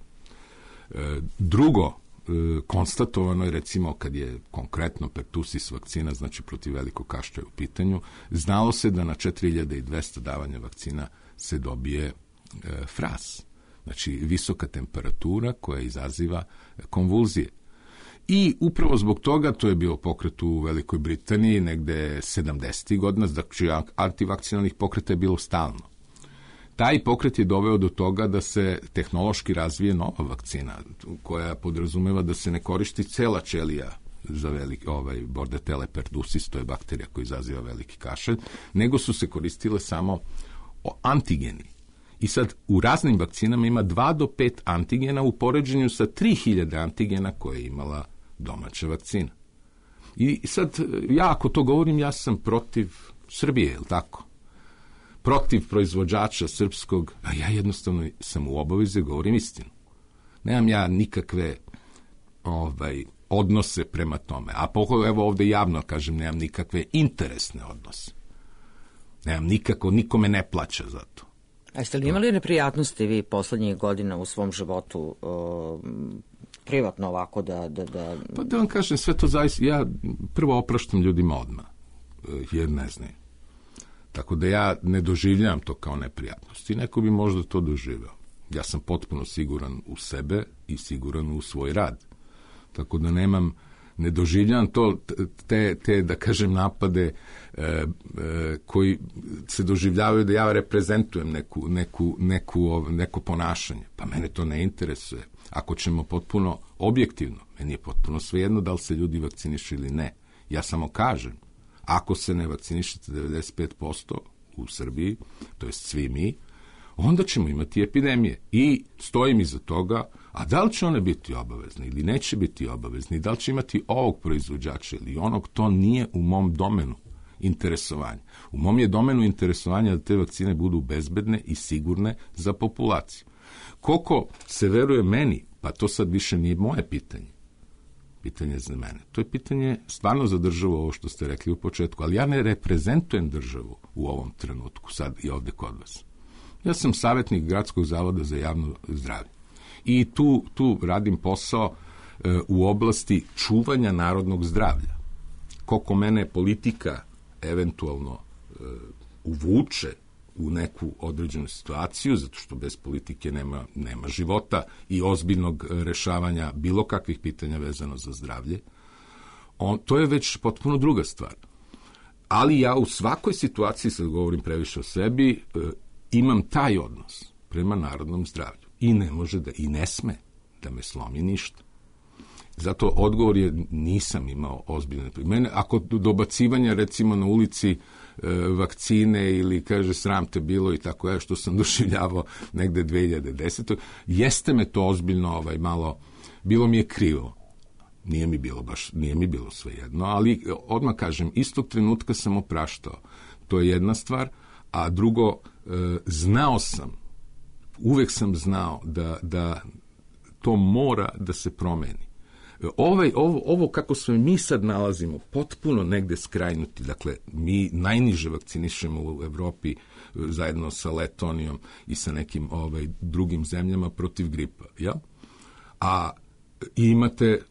Drugo, konstatovano je, recimo, kad je konkretno pertusis vakcina, znači protiv velikog kašlja u pitanju, znalo se da na četiri hiljade dvesta davanja vakcina se dobije e, fras. Znači, visoka temperatura koja izaziva konvulzije. I upravo zbog toga, to je bio pokret u Velikoj Britaniji, negde sedamdesetih godina, znači antivakcinalnih pokreta je bilo stalno. Taj pokret je doveo do toga da se tehnološki razvije nova vakcina, koja podrazumeva da se ne koristi cela ćelija za veliki, ovaj, Bordetella pertussis, to je bakterija koja izaziva veliki kašalj, nego su se koristile samo antigeni. I sad u raznim vakcinama ima dva do pet antigena u poređenju sa tri hiljade antigena koje je imala domaća vakcina. I sad, ja ako to govorim, ja sam protiv Srbije, je li tako? Protiv proizvođača srpskog, a ja jednostavno sam u obavezi, govorim istinu. Nemam ja nikakve ovaj, odnose prema tome. A pokoju, evo ovde javno kažem, nemam nikakve interesne odnose. Nemam nikako, nikome ne plaća za to. A jeste li imali neprijatnosti vi poslednjih godina u svom životu o, privatno ovako da, da, da... Pa da vam kažem, sve to zaista, ja prvo opraštam ljudima odmah, jer ne znaju. Tako da ja ne doživljam to kao neprijatnost i neko bi možda to doživeo. Ja sam potpuno siguran u sebe i siguran u svoj rad. Tako da nemam, ne doživljam to, te, te da kažem, napade e, e, koji se doživljavaju da ja reprezentujem neku, neku, neku, neko ponašanje. Pa mene to ne interesuje. Ako ćemo potpuno objektivno, meni je potpuno svejedno da li se ljudi vakcinišu ili ne. Ja samo kažem, ako se ne vakcinišete devedeset pet posto u Srbiji, to jest svi mi, onda ćemo imati epidemije. I stojim iza toga, a da li će one biti obavezne ili neće biti obavezne, da li će imati ovog proizvođača ili onog, to nije u mom domenu interesovanja. U mom je domenu interesovanja da te vakcine budu bezbedne i sigurne za populaciju. Koliko se veruje meni, pa to sad više nije moje pitanje. Pitanje za mene. To je pitanje stvarno za državu, ovo što ste rekli u početku, ali ja ne reprezentujem državu u ovom trenutku, sad i ovde kod vas. Ja sam savjetnik Gradskog zavoda za javno zdravlje. I tu, tu radim posao e, u oblasti čuvanja narodnog zdravlja. Koliko mene politika eventualno e, uvuče u neku određenu situaciju, zato što bez politike nema, nema života i ozbiljnog rešavanja bilo kakvih pitanja vezano za zdravlje, on, to je već potpuno druga stvar. Ali ja u svakoj situaciji, sad govorim previše o sebi, e, imam taj odnos prema narodnom zdravlju. I ne može da, i ne sme da me slomi ništa. Zato odgovor je, nisam imao ozbiljne... Mene, ako dobacivanja, recimo, na ulici e, vakcine ili, kaže, sram te bilo i tako je, što sam doživljavao negde dve hiljade desete. Jeste me to ozbiljno, ovaj, malo, bilo mi je krivo. Nije mi bilo baš, nije mi bilo svejedno, ali odmah kažem, istog trenutka sam opraštao. To je jedna stvar, a drugo, e, znao sam, uvek sam znao da, da to mora da se promeni. Ovaj, ovo, ovo kako se mi sad nalazimo, potpuno negde skrajnuti, dakle, mi najniže vakcinišemo u Evropi zajedno sa Letonijom i sa nekim ovaj, drugim zemljama protiv gripa, ja? A imate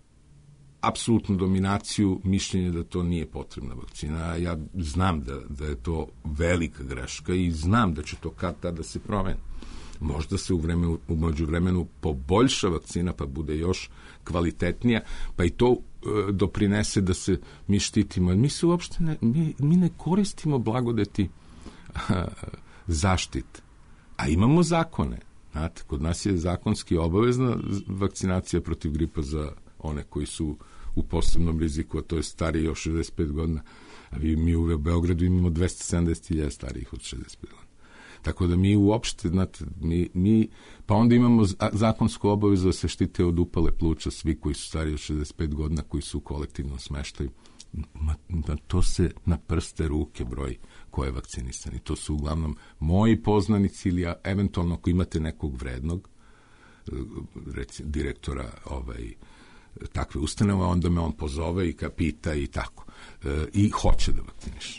apsolutnu dominaciju mišljenja da to nije potrebna vakcina. Ja znam da, da je to velika greška i znam da će to kad tada se promeni. Možda se u, vreme, u međuvremenu poboljša vakcina pa bude još kvalitetnija, pa i to e, doprinese da se mi štitimo. Mi se uopšte ne, mi, mi ne koristimo blagodeti a, zaštite, a imamo zakone. Znate, kod nas je zakonski obavezna vakcinacija protiv gripa za one koji su u posebnom riziku, a to je stariji od šezdeset pet godina, a vi, mi u Beogradu imamo dvesta sedamdeset hiljada starijih od šezdeset pet godina. Tako da mi uopšte, znate, mi, mi, pa onda imamo zakonsku obavezu da se štite od upale pluća svi koji su stariji od šezdeset pet godina, koji su u kolektivnom smeštaju. Ma, ma, to se na prste ruke broji ko je vakcinisan. I to su uglavnom moji poznanici ili eventualno ako imate nekog vrednog reci, direktora ovaj, takve ustanove, onda me on pozove i kapita i tako. E, I hoće da vakciniše.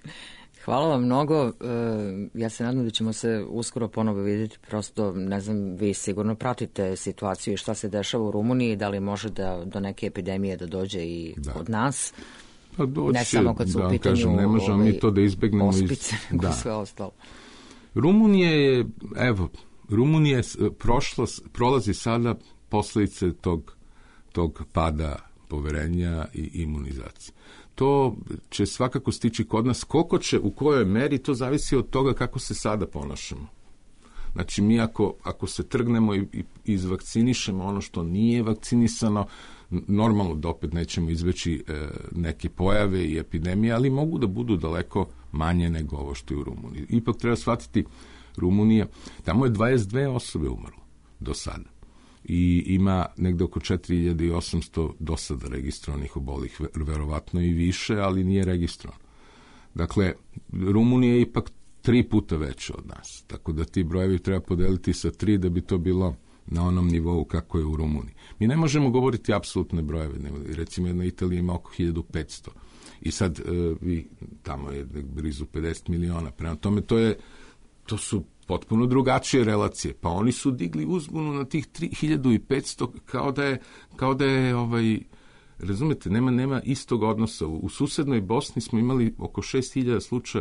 Hvala vam mnogo. Ja se nadam da ćemo se uskoro ponovo vidjeti. Prosto, ne znam, vi sigurno pratite situaciju i šta se dešava u Rumuniji, da li može da do neke epidemije da dođe i da. Kod nas. Pa doći, ne samo kad su da u pitanju kažem, ne možemo ovaj, mi to da izbegnemo ospice, iz... nego da. sve ostalo. Rumunija je, evo, Rumunija je prošla, prolazi sada posledice tog, tog pada poverenja i imunizacije. To će svakako stići kod nas. Koliko će, u kojoj meri, to zavisi od toga kako se sada ponašamo. Znači, mi ako, ako se trgnemo i, i izvakcinišemo ono što nije vakcinisano, normalno da opet nećemo izveći e, neke pojave i epidemije, ali mogu da budu daleko manje nego ovo što je u Rumuniji. Ipak treba shvatiti, Rumunija, tamo je dvadeset dve osobe umrlo do sada. I ima negde oko četiri hiljade osamsto do sada registrovanih obolih, verovatno i više, ali nije registrovan. Dakle, Rumunija je ipak tri puta veća od nas, tako da ti brojevi treba podeliti sa tri da bi to bilo na onom nivou kako je u Rumuniji. Mi ne možemo govoriti apsolutne brojeve, recimo jedna Italija ima oko hiljadu petsto i sad vi, tamo je blizu pedeset miliona, prema tome to je, to su potpuno drugačije relacije, pa oni su digli uzbunu na tih hiljadu petsto kao da je, kao da je ovaj, razumete, nema, nema istog odnosa. U susednoj Bosni smo imali oko šest hiljada slučaja,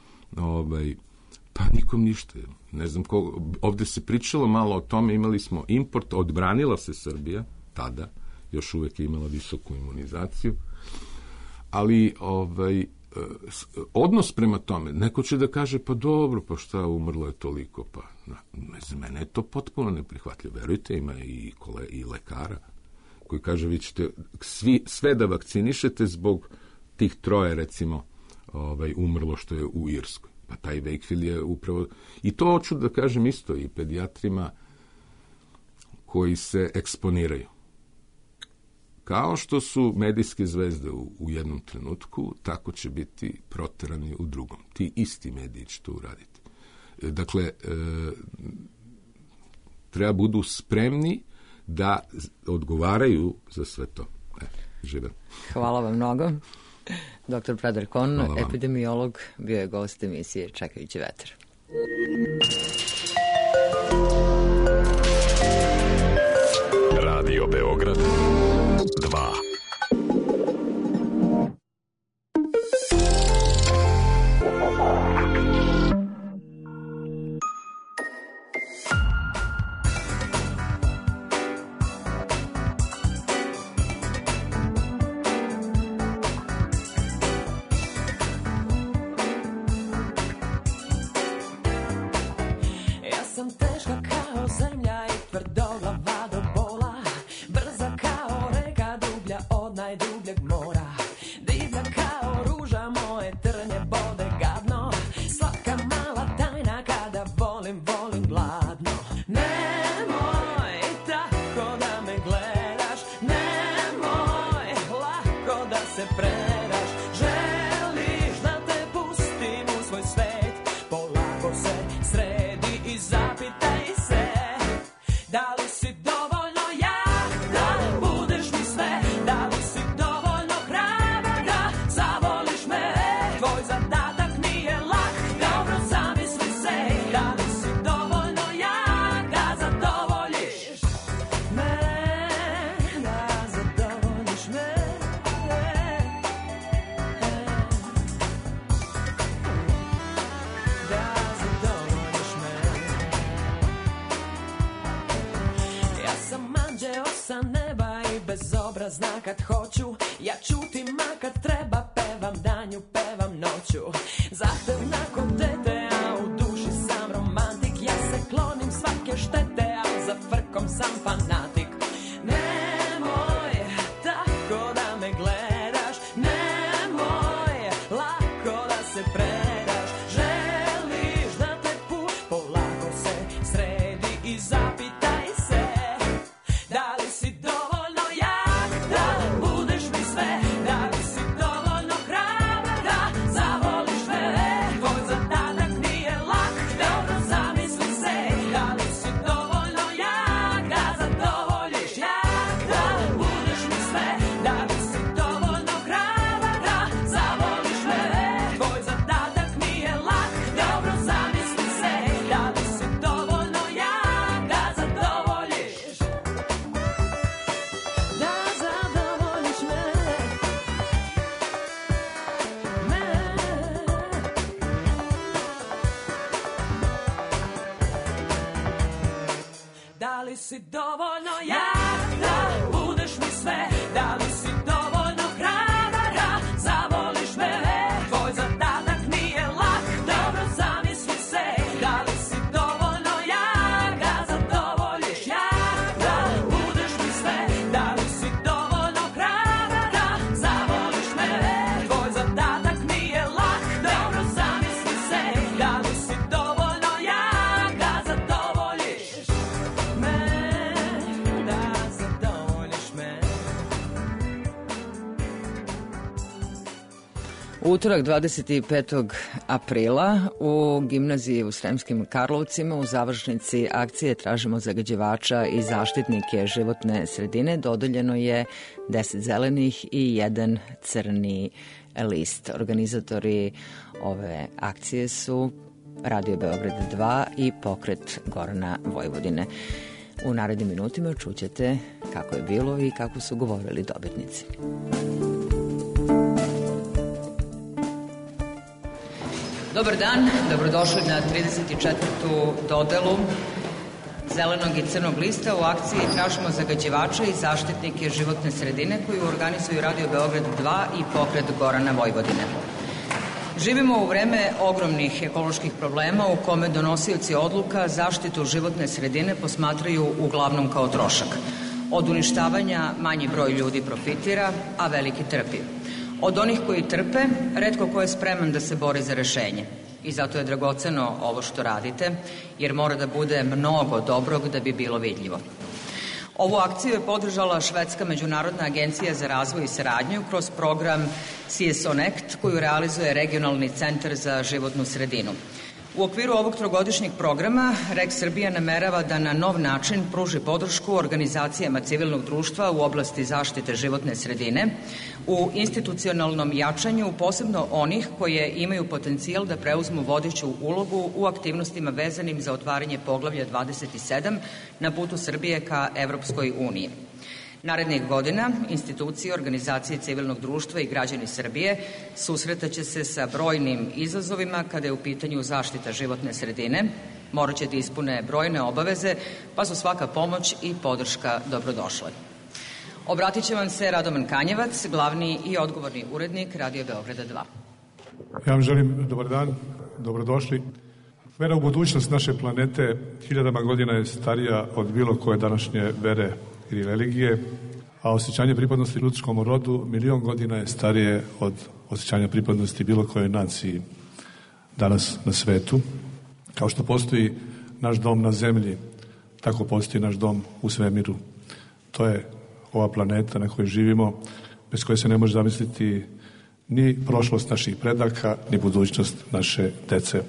ovaj, pa nikom ništa. Ne znam, ko, ovde se pričalo malo o tome, imali smo import, odbranila se Srbija, tada, još uvek je imala visoku imunizaciju, ali ovaj, odnos prema tome, neko će da kaže, pa dobro, pa šta, umrlo je toliko, pa ne znam, mene je to potpuno neprihvatljivo. Verujte, ima i, kole, i lekara koji kaže, vi ćete svi, sve da vakcinišete zbog tih troje, recimo, ovaj, umrlo što je u Irskoj. Pa taj Wakefield je upravo, i to hoću da kažem isto i pedijatrima koji se eksponiraju. Kao što su medijske zvezde u, u jednom trenutku, tako će biti proterani u drugom. Ti isti mediji će to uraditi. E, dakle, e, treba budu spremni da odgovaraju za sve to. E, žive. Hvala vam mnogo. doktor Predrag Kon, epidemiolog, bio je gost emisije Čekajući vetar. Radio Beograd dva. Zna kad hoću, ja čutim, a kad treba pevam danju, pevam noću. Zahtevna ko dete, a u duši sam romantik. Ja se klonim svake štete, a za frkom sam fanatik. Nemoj tako da si dovoljno jak da budeš mi sve, da li si dovoljno hrabar da zavoliš me, tvoj zadatak nije lak, dobro zamisli se, da li si dovoljno jak da zadovoljiš, jak da budeš mi sve, da li si dovoljno hrabar da zavoliš me, tvoj zadatak nije lak, dobro zamisli se, da li si dovoljno jak da zadovoljiš me, da zadovoljiš me. Utorak dvadeset petog aprila u gimnaziji u Sremskim Karlovcima u završnici akcije Tražimo zagađivača i zaštitnike životne sredine dodeljeno je deset zelenih i jedan crni list. Organizatori ove akcije su Radio Beograd dva i Pokret Gorana Vojvodine. U narednim minutima čućete kako je bilo i kako su govorili dobitnici. Dobar dan, dobrodošli na trideset četvrtu dodelu zelenog i crnog lista u akciji Tražimo zagađivača i zaštitnike životne sredine koju organizuju Radio Beograd dva i Pokret Gorana Vojvodine. Živimo u vreme ogromnih ekoloških problema u kome donosioci odluka zaštitu životne sredine posmatraju uglavnom kao trošak. Od uništavanja manji broj ljudi profitira, a veliki trpi. Od onih koji trpe, retko ko je spreman da se bori za rešenje. I zato je dragoceno ovo što radite, jer mora da bude mnogo dobrog da bi bilo vidljivo. Ovu akciju je podržala Švedska međunarodna agencija za razvoj i saradnju kroz program C S O Next koju realizuje Regionalni centar za životnu sredinu. U okviru ovog trogodišnjeg programa R E K Srbija namerava da na nov način pruži podršku organizacijama civilnog društva u oblasti zaštite životne sredine, u institucionalnom jačanju posebno onih koje imaju potencijal da preuzmu vodeću ulogu u aktivnostima vezanim za otvaranje poglavlja dvadeset sedam na putu Srbije ka Evropskoj uniji. Narednih godina institucije, organizacije civilnog društva i građani Srbije susretaće se sa brojnim izazovima kada je u pitanju zaštita životne sredine, morat će da ispune brojne obaveze, pa su svaka pomoć i podrška dobrodošle. Obratit će vam se Radoman Kanjevac, glavni i odgovorni urednik Radio Beograda dva. Ja vam želim dobar dan, dobrodošli. Vera u budućnost naše planete hiljadama godina je starija od bilo koje današnje vere ili religije, a osjećanje pripadnosti ljudskom rodu milion godina je starije od osjećanja pripadnosti bilo kojoj naciji danas na svetu. Kao što postoji naš dom na zemlji, tako postoji naš dom u svemiru. To je ova planeta na kojoj živimo, bez koje se ne može zamisliti ni prošlost naših predaka, ni budućnost naše dece.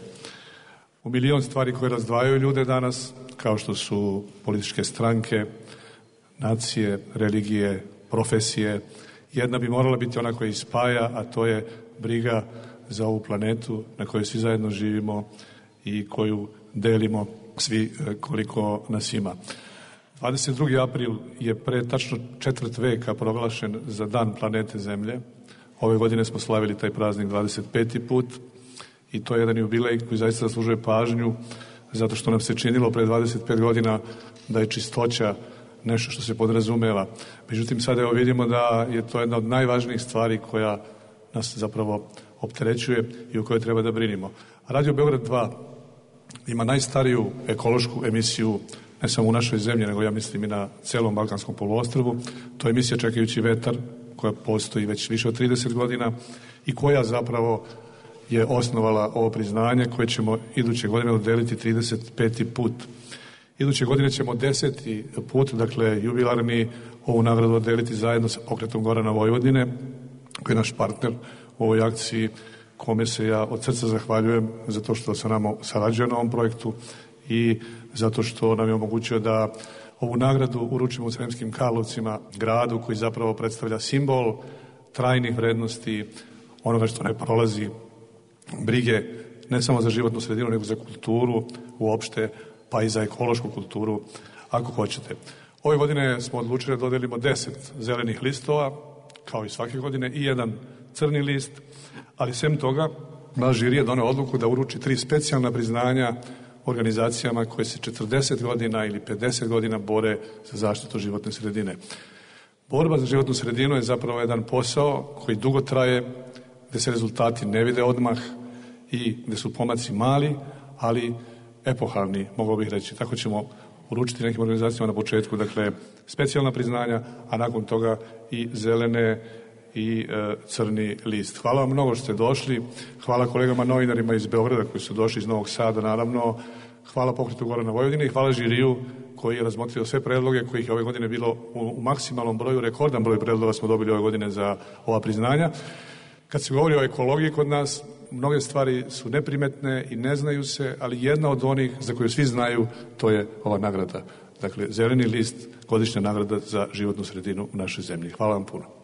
U milion stvari koje razdvajaju ljude danas, kao što su političke stranke, nacije, religije, profesije, jedna bi morala biti ona koja ih spaja, a to je briga za ovu planetu na kojoj svi zajedno živimo i koju delimo svi koliko nas ima. dvadeset drugi april je pre tačno četvrt veka proglašen za Dan planete Zemlje. Ove godine smo slavili taj praznik dvadeset peti put i to je jedan jubilej koji zaista zaslužuje pažnju zato što nam se činilo pre dvadeset pet godina da je čistoća nešto što se podrazumeva. Međutim, sada evo vidimo da je to jedna od najvažnijih stvari koja nas zapravo opterećuje i o kojoj treba da brinimo. Radio Beograd dva ima najstariju ekološku emisiju ne samo u našoj zemlji, nego ja mislim i na celom Balkanskom poluostrvu. To je emisija Čekajući vetar, koja postoji već više od trideset godina i koja zapravo je osnovala ovo priznanje koje ćemo iduće godine dodeliti trideset peti put. Iduće godine ćemo deseti put, dakle jubilarni, ovu nagradu dodeliti zajedno sa Pokretom Gorana Vojvodine, koji je naš partner u ovoj akciji, kome se ja od srca zahvaljujem za to što sa nama sarađuje na ovom projektu i zato što nam je omogućio da ovu nagradu uručimo u Sremskim Karlovcima, gradu koji zapravo predstavlja simbol trajnih vrednosti, onoga što ne prolazi, brige ne samo za životnu sredinu, nego za kulturu uopšte, pa i za ekološku kulturu, ako hoćete. Ove godine smo odlučili da dodelimo deset zelenih listova, kao i svake godine, i jedan crni list, ali sem toga, vaš žiri je doneo odluku da uruči tri specijalna priznanja organizacijama koje se četrdeset godina ili pedeset godina bore za zaštitu životne sredine. Borba za životnu sredinu je zapravo jedan posao koji dugo traje, gde se rezultati ne vide odmah i gde su pomaci mali, ali epohalni, mogao bih reći. Tako ćemo uručiti nekim organizacijama na početku, dakle, specijalna priznanja, a nakon toga i zelene i e, crni list. Hvala vam mnogo što ste došli. Hvala kolegama novinarima iz Beograda koji su došli iz Novog Sada, naravno. Hvala pokretu Gorana Vojvodine i hvala žiriju koji je razmotrio sve predloge, kojih je ove godine bilo u, u maksimalnom broju, rekordan broj predloga smo dobili ove godine za ova priznanja. Kad se govori o ekologiji kod nas, mnoge stvari su neprimetne i ne znaju se, ali jedna od onih za koju svi znaju, to je ova nagrada. Dakle, zeleni list, godišnja nagrada za životnu sredinu u našoj zemlji. Hvala vam puno.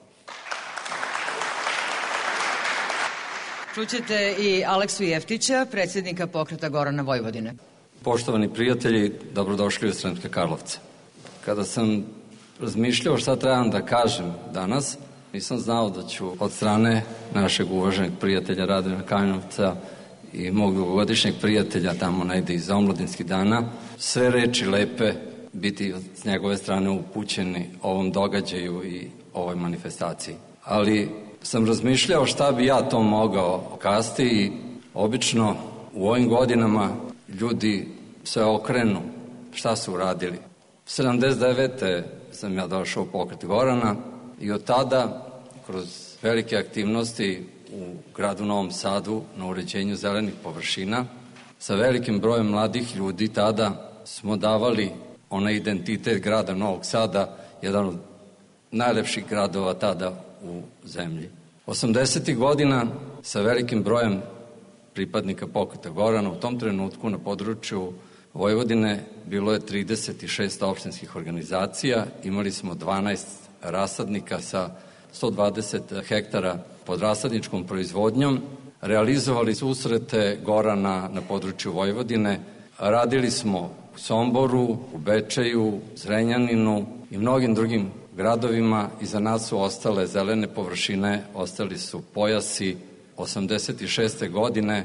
Čućete i Aleksu Jeftića, predsjednika pokreta Gorana Vojvodine. Poštovani prijatelji, dobrodošli u Sremske Karlovce. Kada sam razmišljao šta trebam da kažem danas, nisam znao da ću od strane našeg uvaženog prijatelja Radovana Kamenovca i mog dugogodišnjeg prijatelja tamo negde iz omladinskih dana sve reči lepe biti s njegove strane upućeni ovom događaju i ovoj manifestaciji. Ali sam razmišljao šta bi ja to mogao kazati i obično u ovim godinama ljudi se okrenu šta su uradili. sedamdeset devete sam ja došao u pokret Gorana i od tada kroz velike aktivnosti u gradu Novom Sadu na uređenju zelenih površina sa velikim brojem mladih ljudi tada smo davali onaj identitet grada Novog Sada, jedan od najlepših gradova tada u zemlji. osamdesetih godina sa velikim brojem pripadnika pokreta Gorana u tom trenutku na području Vojvodine bilo je trideset šest opštinskih organizacija, imali smo dvanaest rasadnika sa sto dvadeset hektara pod rasadničkom proizvodnjom, realizovali susrete Gorana na području Vojvodine, radili smo u Somboru, u Bečeju, Zrenjaninu i mnogim drugim gradovima. Iza nas su ostale zelene površine, ostali su pojasi. osamdeset šeste godine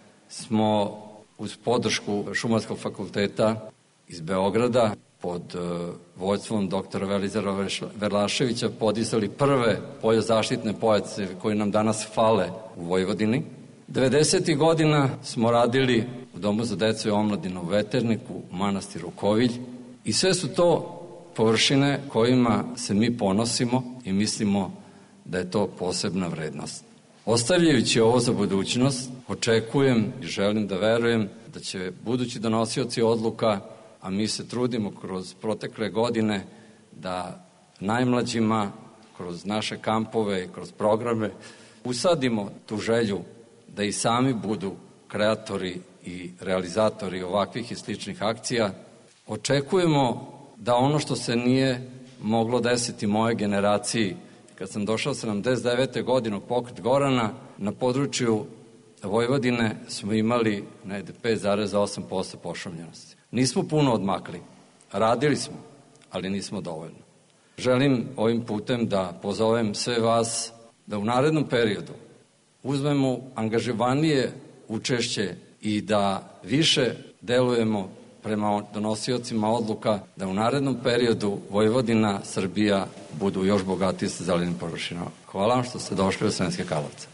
smo uz podršku Šumarskog fakulteta iz Beograda pod uh, vođstvom doktora Velizara Verlaševića podizali prve poljozaštitne pojace koji nam danas fale u Vojvodini. devedesetih godina smo radili u Domu za decu i omladinu u Veterniku, u manastiru Kovilj i sve su to površine kojima se mi ponosimo i mislimo da je to posebna vrednost. Ostavljajući ovo za budućnost, očekujem i želim da verujem da će budući donosioci odluka, a mi se trudimo kroz protekle godine da najmlađima kroz naše kampove i kroz programe usadimo tu želju da i sami budu kreatori i realizatori ovakvih i sličnih akcija. Očekujemo da ono što se nije moglo desiti moje generaciji, kad sam došao sedamdeset devete godine u pokret Gorana, na području Vojvodine smo imali negde pet zarez osam posto pošumljenosti. Nismo puno odmakli, radili smo, ali nismo dovoljno. Želim ovim putem da pozovem sve vas da u narednom periodu uzmemo angažovanije učešće i da više delujemo prema donosiocima odluka da u narednom periodu Vojvodina, Srbija budu još bogatiji sa zelenim površinama. Hvala vam što ste došli u Sremske Karlovce.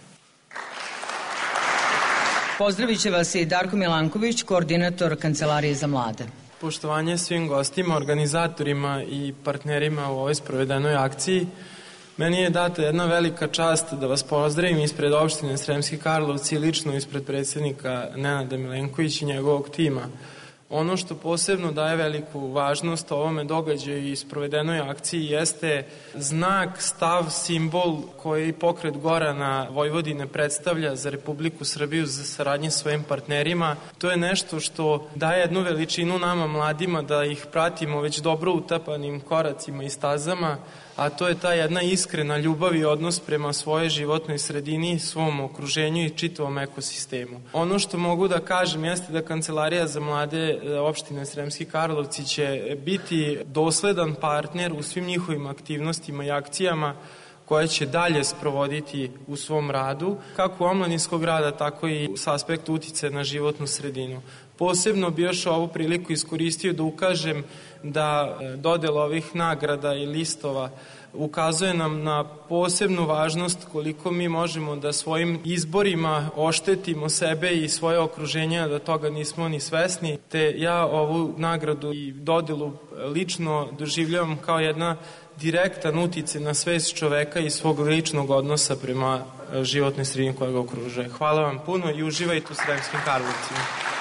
Pozdravit će vas i Darko Milanković, koordinator Kancelarije za mlade. Poštovanje svim gostima, organizatorima i partnerima u ovoj sprovedenoj akciji. Meni je data jedna velika čast da vas pozdravim ispred opštine Sremski Karlovci i lično ispred predsjednika Nenada Milenkovića i njegovog tima. Ono što posebno daje veliku važnost ovome događaju i sprovedenoj akciji jeste znak, stav, simbol koji pokret Gorana Vojvodine predstavlja za Republiku Srbiju za saradnje s svojim partnerima. To je nešto što daje jednu veličinu nama mladima da ih pratimo već dobro utapanim koracima i stazama, a to je ta jedna iskrena ljubav i odnos prema svojoj životnoj sredini, svom okruženju i čitavom ekosistemu. Ono što mogu da kažem jeste da Kancelarija za mlade opštine Sremski Karlovci će biti dosledan partner u svim njihovim aktivnostima i akcijama koje će dalje sprovoditi u svom radu, kako omladinskog rada, tako i s aspekta uticaja na životnu sredinu. Posebno bi još ovu priliku iskoristio da ukažem da dodela ovih nagrada i listova ukazuje nam na posebnu važnost koliko mi možemo da svojim izborima oštetimo sebe i svoje okruženje, da toga nismo ni svesni, te ja ovu nagradu i dodelu lično doživljavam kao jedna direktan uticaj na svest čoveka i svog ličnog odnosa prema životnoj sredini koja ga okružuje. Hvala vam puno i uživajte u Sremskim Karlovcima.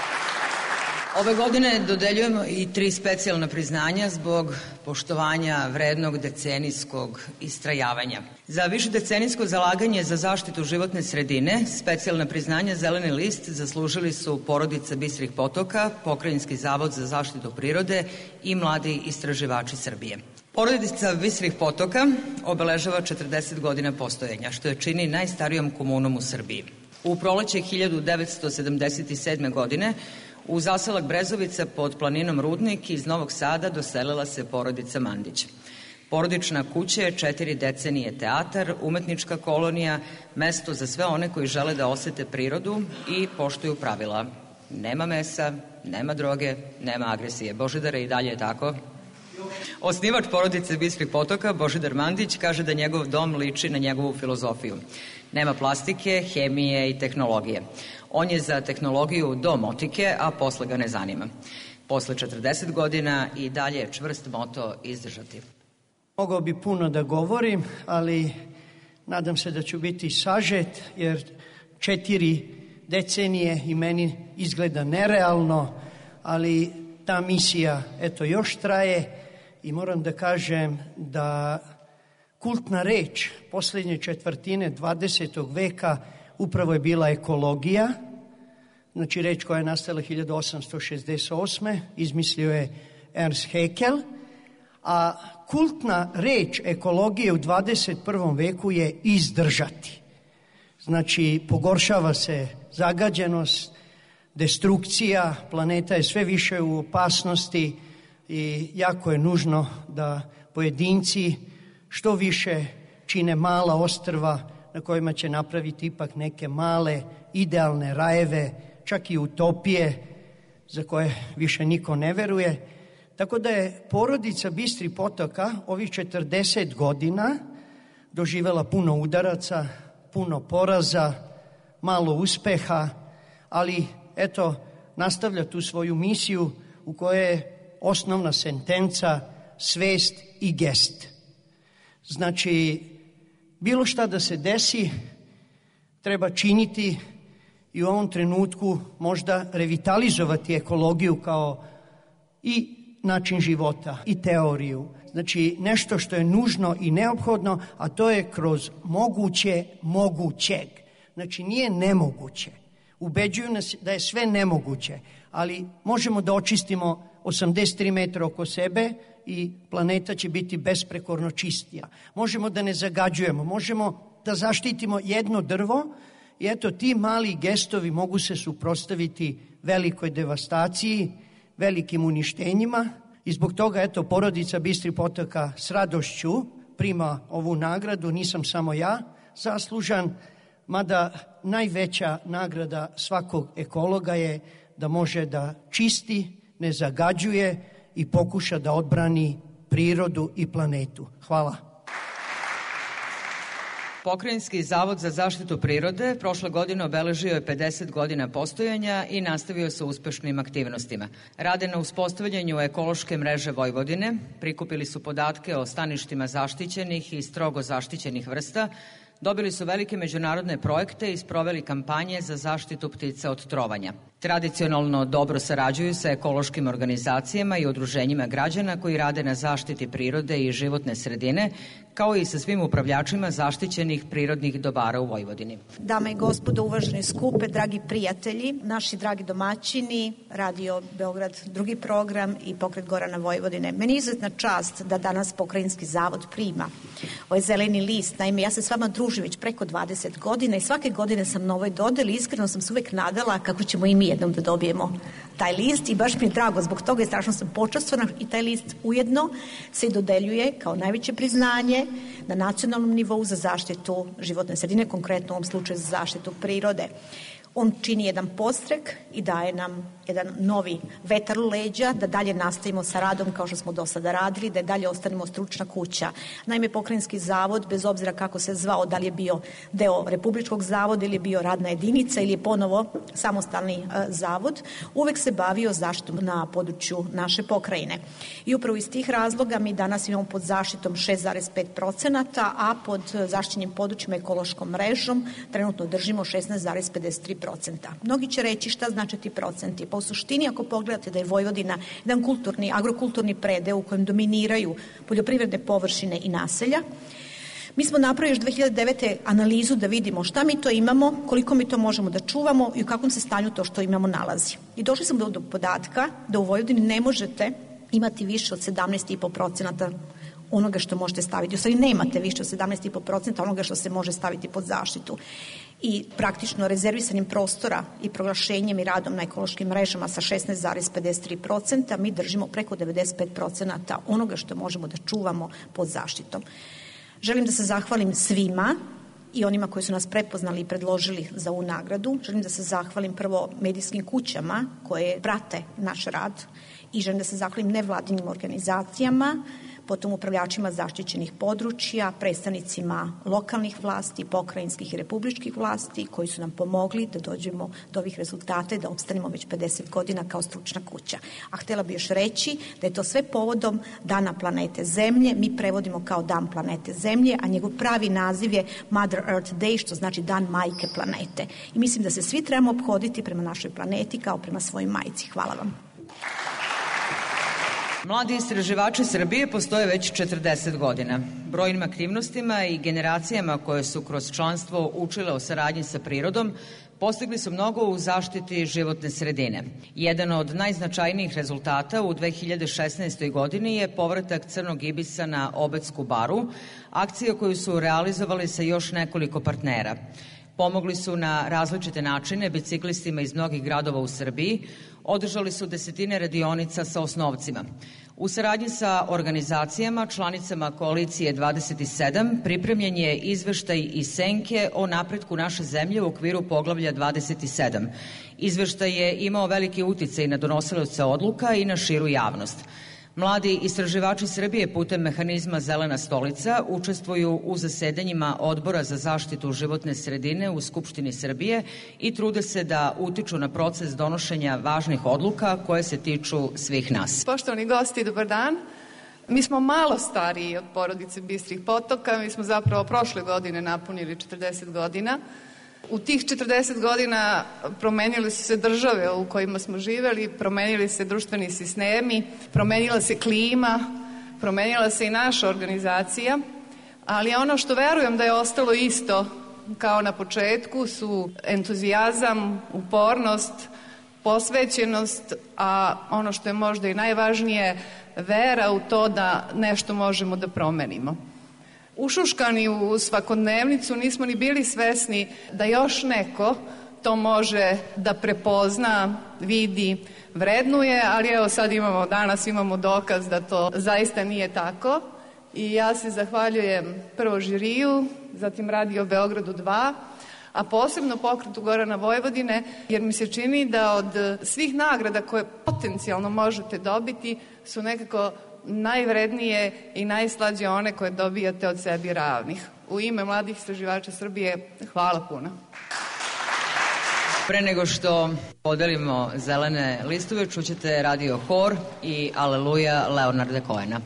Ove godine dodeljujemo i tri specijalna priznanja zbog poštovanja vrednog decenijskog istrajavanja. Za višedecenijsko zalaganje za zaštitu životne sredine, specijalna priznanja Zeleni list zaslužili su porodica Bistrih potoka, Pokrajinski zavod za zaštitu prirode i mladi istraživači Srbije. Porodica Bistrih potoka obeležava četrdeset godina postojanja, što je čini najstarijom komunom u Srbiji. U proleće hiljadu devetsto sedamdeset sedme. godine u zaselak Brezovica pod planinom Rudnik iz Novog Sada doselila se porodica Mandić. Porodična kuća je četiri decenije teatar, umetnička kolonija, mesto za sve one koji žele da osete prirodu i poštuju pravila. Nema mesa, nema droge, nema agresije. Božidare, i dalje je tako? Osnivač porodice Bistrih potoka, Božidar Mandić, kaže da njegov dom liči na njegovu filozofiju. Nema plastike, hemije i tehnologije. On je za tehnologiju do motike, a posle ga ne zanima. Posle četrdeset godina i dalje je čvrst moto izdržati. Mogao bi puno da govorim, ali nadam se da ću biti sažet, jer četiri decenije i meni izgleda nerealno, ali ta misija, eto, još traje i moram da kažem da kultna reč poslednje četvrtine dvadesetog veka upravo je bila ekologija, znači reč koja je nastala hiljadu osamsto šezdeset osme. izmislio je Ernst Haeckel, a kultna reč ekologije u dvadeset prvom veku je izdržati. Znači, pogoršava se zagađenost, destrukcija, planeta je sve više u opasnosti i jako je nužno da pojedinci što više čine mala ostrva na kojima će napraviti ipak neke male idealne rajeve, čak i utopije za koje više niko ne veruje. Tako da je porodica Bistrih potoka ovih četrdeset godina doživela puno udaraca, puno poraza, malo uspeha, ali eto, nastavlja tu svoju misiju u kojoj je osnovna sentenca svest i gest. Znači, bilo šta da se desi, treba činiti i u ovom trenutku možda revitalizovati ekologiju kao i način života i teoriju. Znači, nešto što je nužno i neophodno, a to je kroz moguće mogućeg. Znači, nije nemoguće. Ubeđuju nas da je sve nemoguće, ali možemo da očistimo osamdeset tri metra oko sebe i planeta će biti besprekorno čistija. Možemo da ne zagađujemo, možemo da zaštitimo jedno drvo i eto, ti mali gestovi mogu se suprotstaviti velikoj devastaciji, velikim uništenjima i zbog toga, eto, porodica Bistrih potoka s radošću prima ovu nagradu. Nisam samo ja zaslužan, mada najveća nagrada svakog ekologa je da može da čisti, ne zagađuje i pokuša da odbrani prirodu i planetu. Hvala. Pokrajinski zavod za zaštitu prirode prošle godine obeležio je pedeset godina postojanja i nastavio sa uspešnim aktivnostima. Rade na uspostavljanju ekološke mreže Vojvodine, prikupili su podatke o staništima zaštićenih i strogo zaštićenih vrsta, dobili su velike međunarodne projekte i sproveli kampanje za zaštitu ptica od trovanja. Tradicionalno dobro sarađuju sa ekološkim organizacijama i udruženjima građana koji rade na zaštiti prirode i životne sredine, kao i sa svim upravljačima zaštićenih prirodnih dobara u Vojvodini. Dame i gospodo, uvaženi skupe, dragi prijatelji, naši dragi domaćini, Radio Beograd, drugi program i Pokret Gorana Vojvodine. Meni je izuzetna čast da danas Pokrajinski zavod prima ovaj zeleni list. Naime, ja se s vama družim već preko dvadeset godina i svake godine sam na ovoj dodeli. Iskreno sam se uvek nadala kako ćemo i mi jednom da dobijemo taj list i baš mi je drago, zbog toga je strašno sam počastvovana i taj list ujedno se dodeljuje kao najveće priznanje na nacionalnom nivou za zaštitu životne sredine, konkretno u ovom slučaju za zaštitu prirode. On čini jedan podstrek i daje nam jedan novi vetar u leđa, da dalje nastavimo sa radom kao što smo do sada radili, da dalje ostanemo stručna kuća. Naime, Pokrajinski zavod, bez obzira kako se zvao, da li je bio deo Republičkog zavoda ili je bio radna jedinica ili je ponovo samostalni e, zavod, uvek se bavio zaštitom na području naše pokrajine. I upravo iz tih razloga mi danas imamo pod zaštitom šest zarez pet procenata, a pod zaštićenim područjima ekološkom mrežom trenutno držimo šesnaest zarez pedeset tri procenta. Mnogi će reći šta znači ti procenti. Pa u suštini, ako pogledate da je Vojvodina jedan kulturni, agrokulturni predeo u kojem dominiraju poljoprivredne površine i naselja, mi smo napravili još dve hiljade devete. analizu da vidimo šta mi to imamo, koliko mi to možemo da čuvamo i u kakvom se stanju to što imamo nalazi. I došli smo do, do podatka da u Vojvodini ne možete imati više od sedamnaest zarez pet procenata onoga što možete staviti. U stvari nemate više od sedamnaest zarez pet procenata onoga što se može staviti pod zaštitu. I praktično rezervisanim prostora i proglašenjem i radom na ekološkim mrežama sa šesnaest zarez pedeset tri procenta mi držimo preko devedeset pet procenata onoga što možemo da čuvamo pod zaštitom. Želim da se zahvalim svima i onima koji su nas prepoznali i predložili za ovu nagradu. Želim da se zahvalim prvo medijskim kućama koje prate naš rad i želim da se zahvalim nevladinim organizacijama, potom upravljačima zaštićenih područja, predstavnicima lokalnih vlasti, pokrajinskih i republičkih vlasti koji su nam pomogli da dođemo do ovih rezultata i da opstanemo već pedeset godina kao stručna kuća. A htjela bih još reći da je to sve povodom Dana planete Zemlje. Mi prevodimo kao Dan planete Zemlje, a njegov pravi naziv je Mother Earth Day, što znači Dan majke planete. I mislim da se svi trebamo ophoditi prema našoj planeti kao prema svojoj majci. Hvala vam. Mladi istraživači Srbije postoje već četrdeset godina. Brojnim aktivnostima i generacijama koje su kroz članstvo učile o saradnji sa prirodom postigli su mnogo u zaštiti životne sredine. Jedan od najznačajnijih rezultata u dve hiljade šesnaestoj. godini je povratak crnog ibisa na Obetsku baru, akcija koju su realizovali sa još nekoliko partnera. Pomogli su na različite načine biciklistima iz mnogih gradova u Srbiji, održali su desetine radionica sa osnovcima. U saradnji sa organizacijama, članicama Koalicije dvadeset sedam, pripremljen je izveštaj iz Senke o napretku naše zemlje u okviru poglavlja dvadeset sedam. Izveštaj je imao veliki uticaj na donosilaca odluka i na širu javnost. Mladi istraživači Srbije putem mehanizma Zelena stolica učestvuju u zasedanjima Odbora za zaštitu životne sredine u Skupštini Srbije i trude se da utiču na proces donošenja važnih odluka koje se tiču svih nas. Poštovani gosti, dobar dan. Mi smo malo stariji od porodice Bistrih potoka, mi smo zapravo prošle godine napunili četrdeset godina. U tih četrdeset godina promenile su se države u kojima smo živeli, promenili se društveni sistemi, promenila se klima, promenila se i naša organizacija, ali ono što verujem da je ostalo isto kao na početku su entuzijazam, upornost, posvećenost, a ono što je možda i najvažnije, vera u to da nešto možemo da promenimo. Ušuškani u svakodnevnicu nismo ni bili svesni da još neko to može da prepozna, vidi, vrednuje, ali evo sad imamo, danas imamo dokaz da to zaista nije tako i ja se zahvaljujem prvo žiriju, zatim Radio Beogradu dva, a posebno Pokretu Gorana Vojvodine, jer mi se čini da od svih nagrada koje potencijalno možete dobiti su nekako najvrednije i najslađe one koje dobijate od sebi ravnih. U ime mladih istraživača Srbije, hvala puno. Pre nego što podelimo zelene listove, čućete Radio Hor i Aleluja Leonarda Cohena.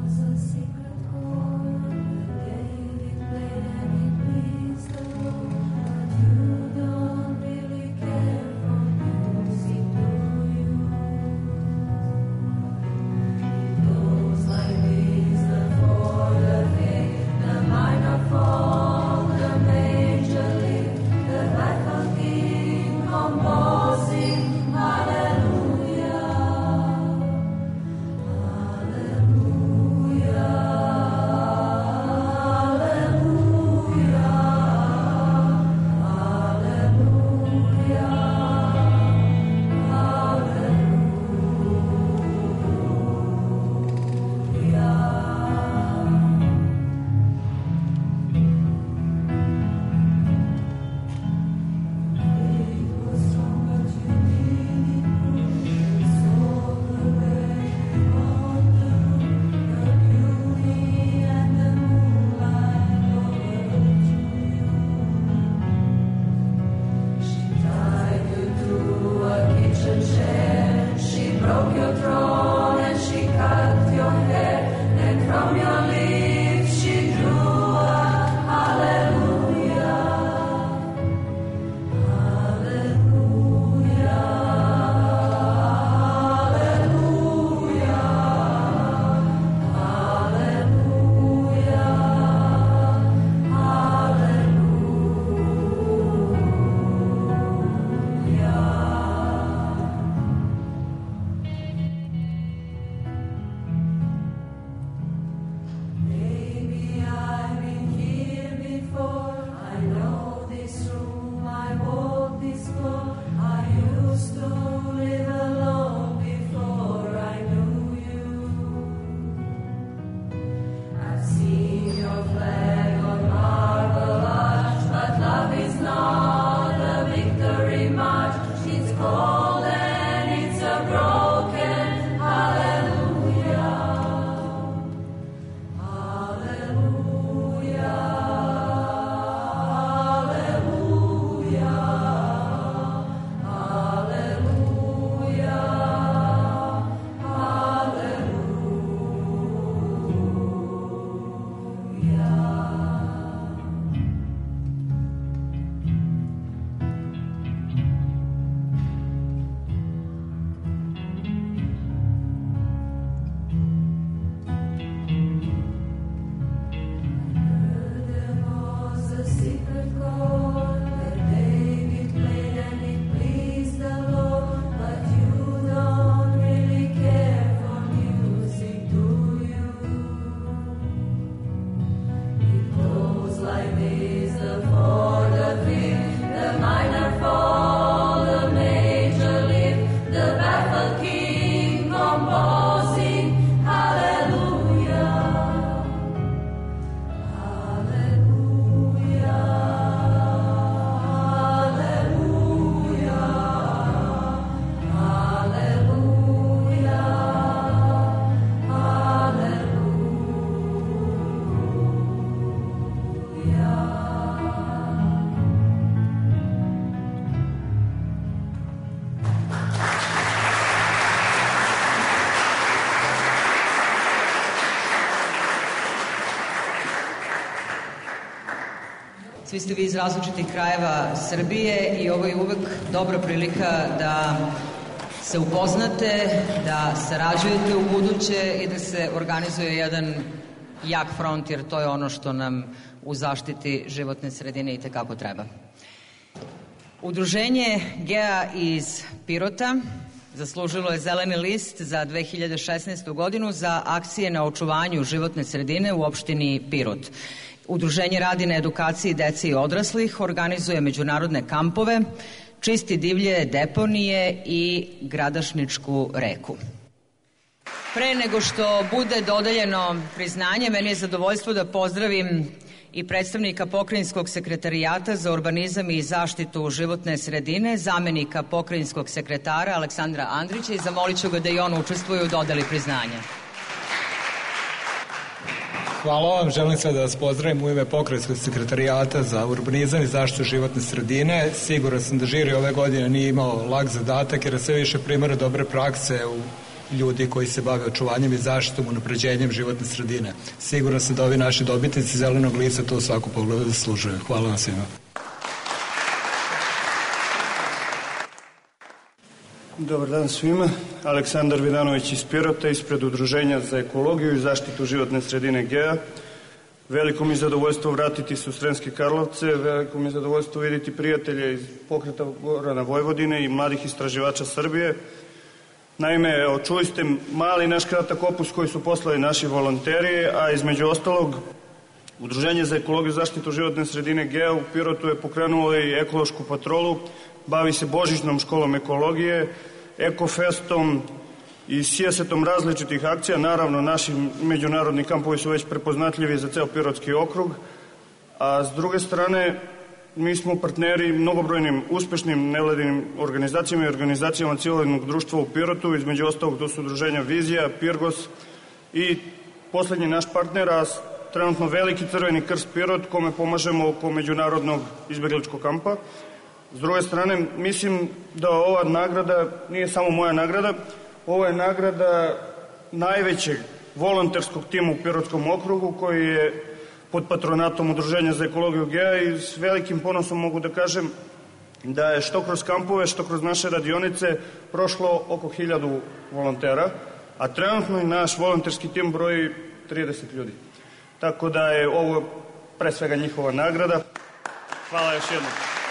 Secret chord, David played and it pleased the Lord. Svi ste vi iz različitih krajeva Srbije i ovo je uvek dobra prilika da se upoznate, da sarađujete u buduće i da se organizuje jedan jak front, jer to je ono što nam u zaštiti životne sredine i tekako treba. Udruženje Gea iz Pirota zaslužilo je zeleni list za dve hiljade šesnaestu godinu za akcije na očuvanju životne sredine u opštini Pirot. Udruženje radi na edukaciji dece i odraslih, organizuje međunarodne kampove, čisti divlje deponije i gradašničku reku. Pre nego što bude dodeljeno priznanje, meni je zadovoljstvo da pozdravim i predstavnika Pokrajinskog sekretarijata za urbanizam i zaštitu životne sredine, zamenika Pokrajinskog sekretara Aleksandra Andrića, i zamolit ću ga da i on učestvuje u dodeli priznanja. Hvala vam, želim sve da vas pozdravim u ime Pokrajinskog sekretarijata za urbanizam i zaštitu životne sredine. Siguran sam da žiri ove godine nije imao lak zadatak jer je sve više primjera dobre prakse u ljudi koji se bave očuvanjem i zaštitom, unapređenjem životne sredine. Siguran sam da ovi naši dobitnici zelenog lista to u svaku pogledu zaslužuju. Hvala vam svima. Dobar dan svima. Aleksandar Vidanović iz Pirota, ispred Udruženja za ekologiju i zaštitu životne sredine Gea. Veliko mi je zadovoljstvo vratiti se u Sremske Karlovce, veliko mi je zadovoljstvo vidjeti prijatelje iz Pokreta Gorana Vojvodine i mladih istraživača Srbije. Naime, evo, čuli ste mali naš kratak opus koji su poslali naši volonteri, a između ostalog Udruženje za ekologiju i zaštitu životne sredine Gea u Pirotu je pokrenulo i ekološku patrolu, bavi se božićnom školom ekologije, ekofestom i sjesetom različitih akcija. Naravno, naši međunarodni kampovi su već prepoznatljivi za ceo Pirotski okrug, a s druge strane mi smo partneri mnogobrojnim uspešnim nevladinim organizacijama i organizacijama civilnog društva u Pirotu, između ostalog to su udruženja Vizija, Pirgos i poslednji naš partner, a trenutno Veliki Crveni krst Pirot, kome pomažemo oko međunarodnog izbjegličkog kampa. S druge strane, mislim da ova nagrada nije samo moja nagrada, ovo je nagrada najvećeg volonterskog tima u Pirotskom okrugu koji je pod patronatom Udruženja za ekologiju Gea i s velikim ponosom mogu da kažem da je što kroz kampove, što kroz naše radionice prošlo oko hiljadu volontera, a trenutno i naš volonterski tim broji trideset ljudi. Tako da je ovo pre svega njihova nagrada. Hvala još jednom.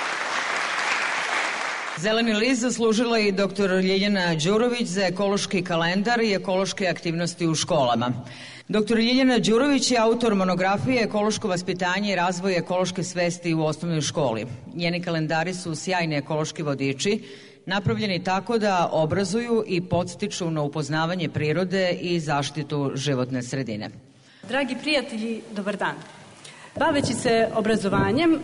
Zeleni list zaslužila i doktor Ljiljana Đurović za ekološki kalendar i ekološke aktivnosti u školama. doktor Ljiljana Đurović je autor monografije Ekološko vaspitanje i razvoj ekološke svesti u osnovnoj školi. Njeni kalendari su sjajni ekološki vodiči, napravljeni tako da obrazuju i podstiču na upoznavanje prirode i zaštitu životne sredine. Dragi prijatelji, dobar dan. Baveći se obrazovanjem, e,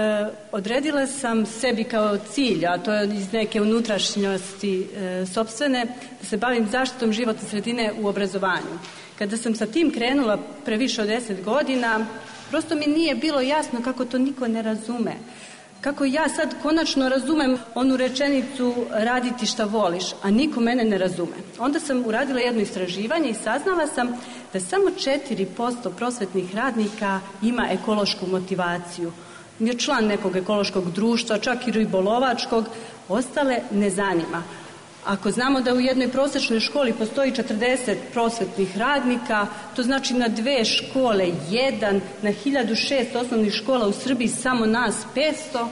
odredila sam sebi kao cilj, a to je iz neke unutrašnjosti e, sopstvene, da se bavim zaštitom životne sredine u obrazovanju. Kada sam sa tim krenula pre više od deset godina, prosto mi nije bilo jasno kako to niko ne razume. Kako ja sad konačno razumem onu rečenicu raditi šta voliš, a niko mene ne razume. Onda sam uradila jedno istraživanje i saznala sam da samo četiri posto prosvetnih radnika ima ekološku motivaciju. Je član nekog ekološkog društva, čak i ribolovačkog, ostale ne zanima. Ako znamo da u jednoj prosječnoj školi postoji četrdeset prosvetnih radnika, to znači na dve škole jedan, na hiljadu šest osnovnih škola u Srbiji samo nas petsto.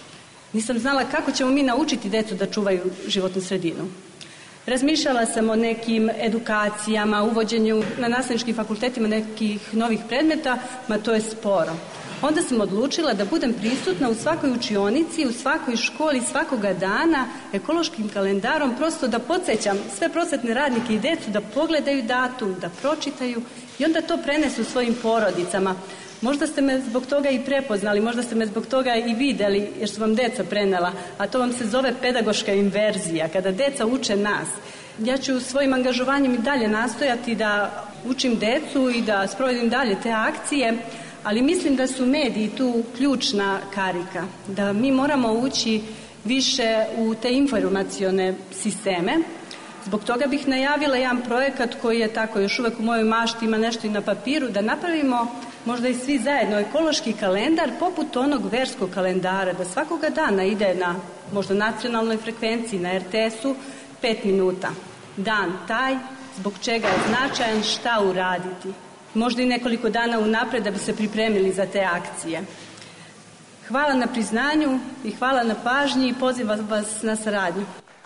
Nisam znala kako ćemo mi naučiti decu da čuvaju životnu sredinu. Razmišljala sam o nekim edukacijama, uvođenju na nastavničkim fakultetima nekih novih predmeta, ma to je sporo. Onda sam odlučila da budem prisutna u svakoj učionici, u svakoj školi, svakoga dana, ekološkim kalendarom, prosto da podsjećam sve prosvetne radnike i decu da pogledaju datum, da pročitaju i onda to prenesu svojim porodicama. Možda ste me zbog toga i prepoznali, možda ste me zbog toga i videli, jer su vam deca prenela, a to vam se zove pedagoška inverzija, kada deca uče nas. Ja ću svojim angažovanjem i dalje nastojati da učim decu i da sprovodim dalje te akcije, ali mislim da su mediji tu ključna karika, da mi moramo ući više u te informacione sisteme. Zbog toga bih najavila jedan projekat koji je tako još uvek u mojoj mašti, ima nešto i na papiru, da napravimo možda i svi zajedno, ekološki kalendar poput onog verskog kalendara, da svakoga dana ide na možda nacionalnoj frekvenciji, na er te esu, pet minuta. Dan taj, zbog čega je značajan, šta uraditi. Možda i nekoliko dana unapred da bi se pripremili za te akcije. Hvala na priznanju i hvala na pažnji i pozivam vas na saradnju.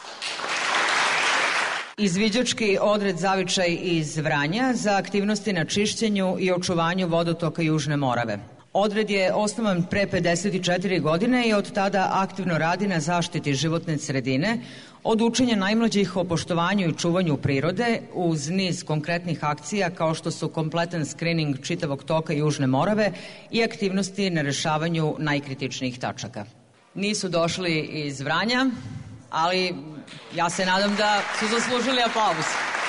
Izviđački odred Zavičaj iz Vranja za aktivnosti na čišćenju i očuvanju vodotoka Južne Morave. Odred je osnovan pre pedeset četiri godine i od tada aktivno radi na zaštiti životne sredine, od učenja najmlađih o poštovanju i čuvanju prirode uz niz konkretnih akcija kao što su kompletan skrining čitavog toka Južne Morave i aktivnosti na rešavanju najkritičnijih tačaka. Nisu došli iz Vranja, ali ja se nadam da su zaslužili aplauz.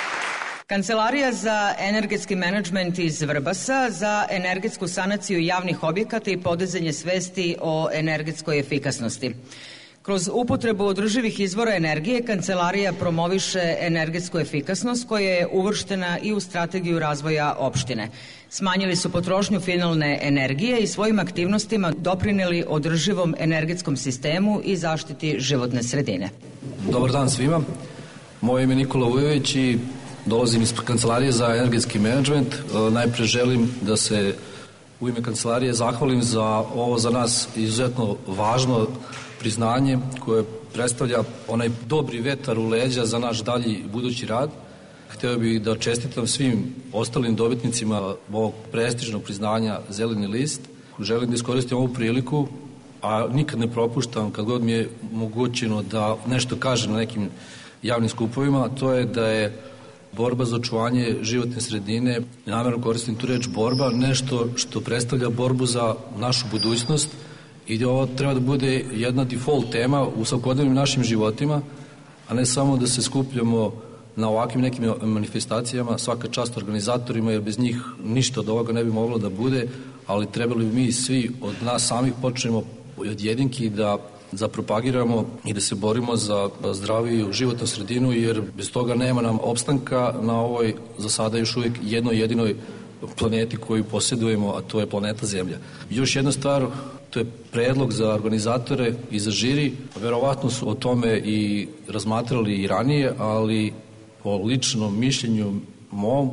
Kancelarija za energetski menadžment iz Vrbasa za energetsku sanaciju javnih objekata i podizanje svesti o energetskoj efikasnosti. Kroz upotrebu održivih izvora energije, kancelarija promoviše energetsku efikasnost koja je uvrštena i u strategiju razvoja opštine. Smanjili su potrošnju finalne energije i svojim aktivnostima doprineli održivom energetskom sistemu i zaštiti životne sredine. Dobar dan svima. Moje ime je Nikola Vujović i dolazim iz Kancelarije za energetski menadžment. Najpre želim da se u ime Kancelarije zahvalim za ovo za nas izuzetno važno priznanje koje predstavlja onaj dobri vetar u leđa za naš dalji budući rad. Hteo bih da čestitam svim ostalim dobitnicima ovog prestižnog priznanja Zeleni list. Želim da iskoristim ovu priliku, a nikad ne propuštam kad god mi je mogućeno da nešto kažem na nekim javnim skupovima, to je da je borba za očuvanje životne sredine, namjerno koristim tu reč borba, nešto što predstavlja borbu za našu budućnost i da ovo treba da bude jedna default tema u svakodnevnim našim životima, a ne samo da se skupljamo na ovakvim nekim manifestacijama, svaka čast organizatorima, jer bez njih ništa od ovoga ne bi moglo da bude, ali trebali bi mi svi od nas samih počnemo od jedinki da zapropagiramo i da se borimo za zdraviju životnu sredinu, jer bez toga nema nam opstanka na ovoj za sada još uvijek jednoj jedinoj planeti koju posjedujemo, a to je planeta Zemlja. Još jedna stvar, to je predlog za organizatore i za žiri. Verovatno su o tome i razmatrali i ranije, ali po ličnom mišljenju mom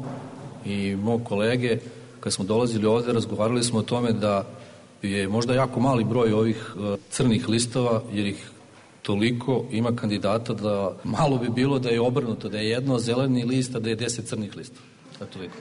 i mog kolege, kad smo dolazili ovde, razgovarali smo o tome da je možda jako mali broj ovih crnih listova, jer ih toliko ima kandidata da malo bi bilo da je obrnuto, da je jedno zeleni list, a da je deset crnih listova. Da toliko.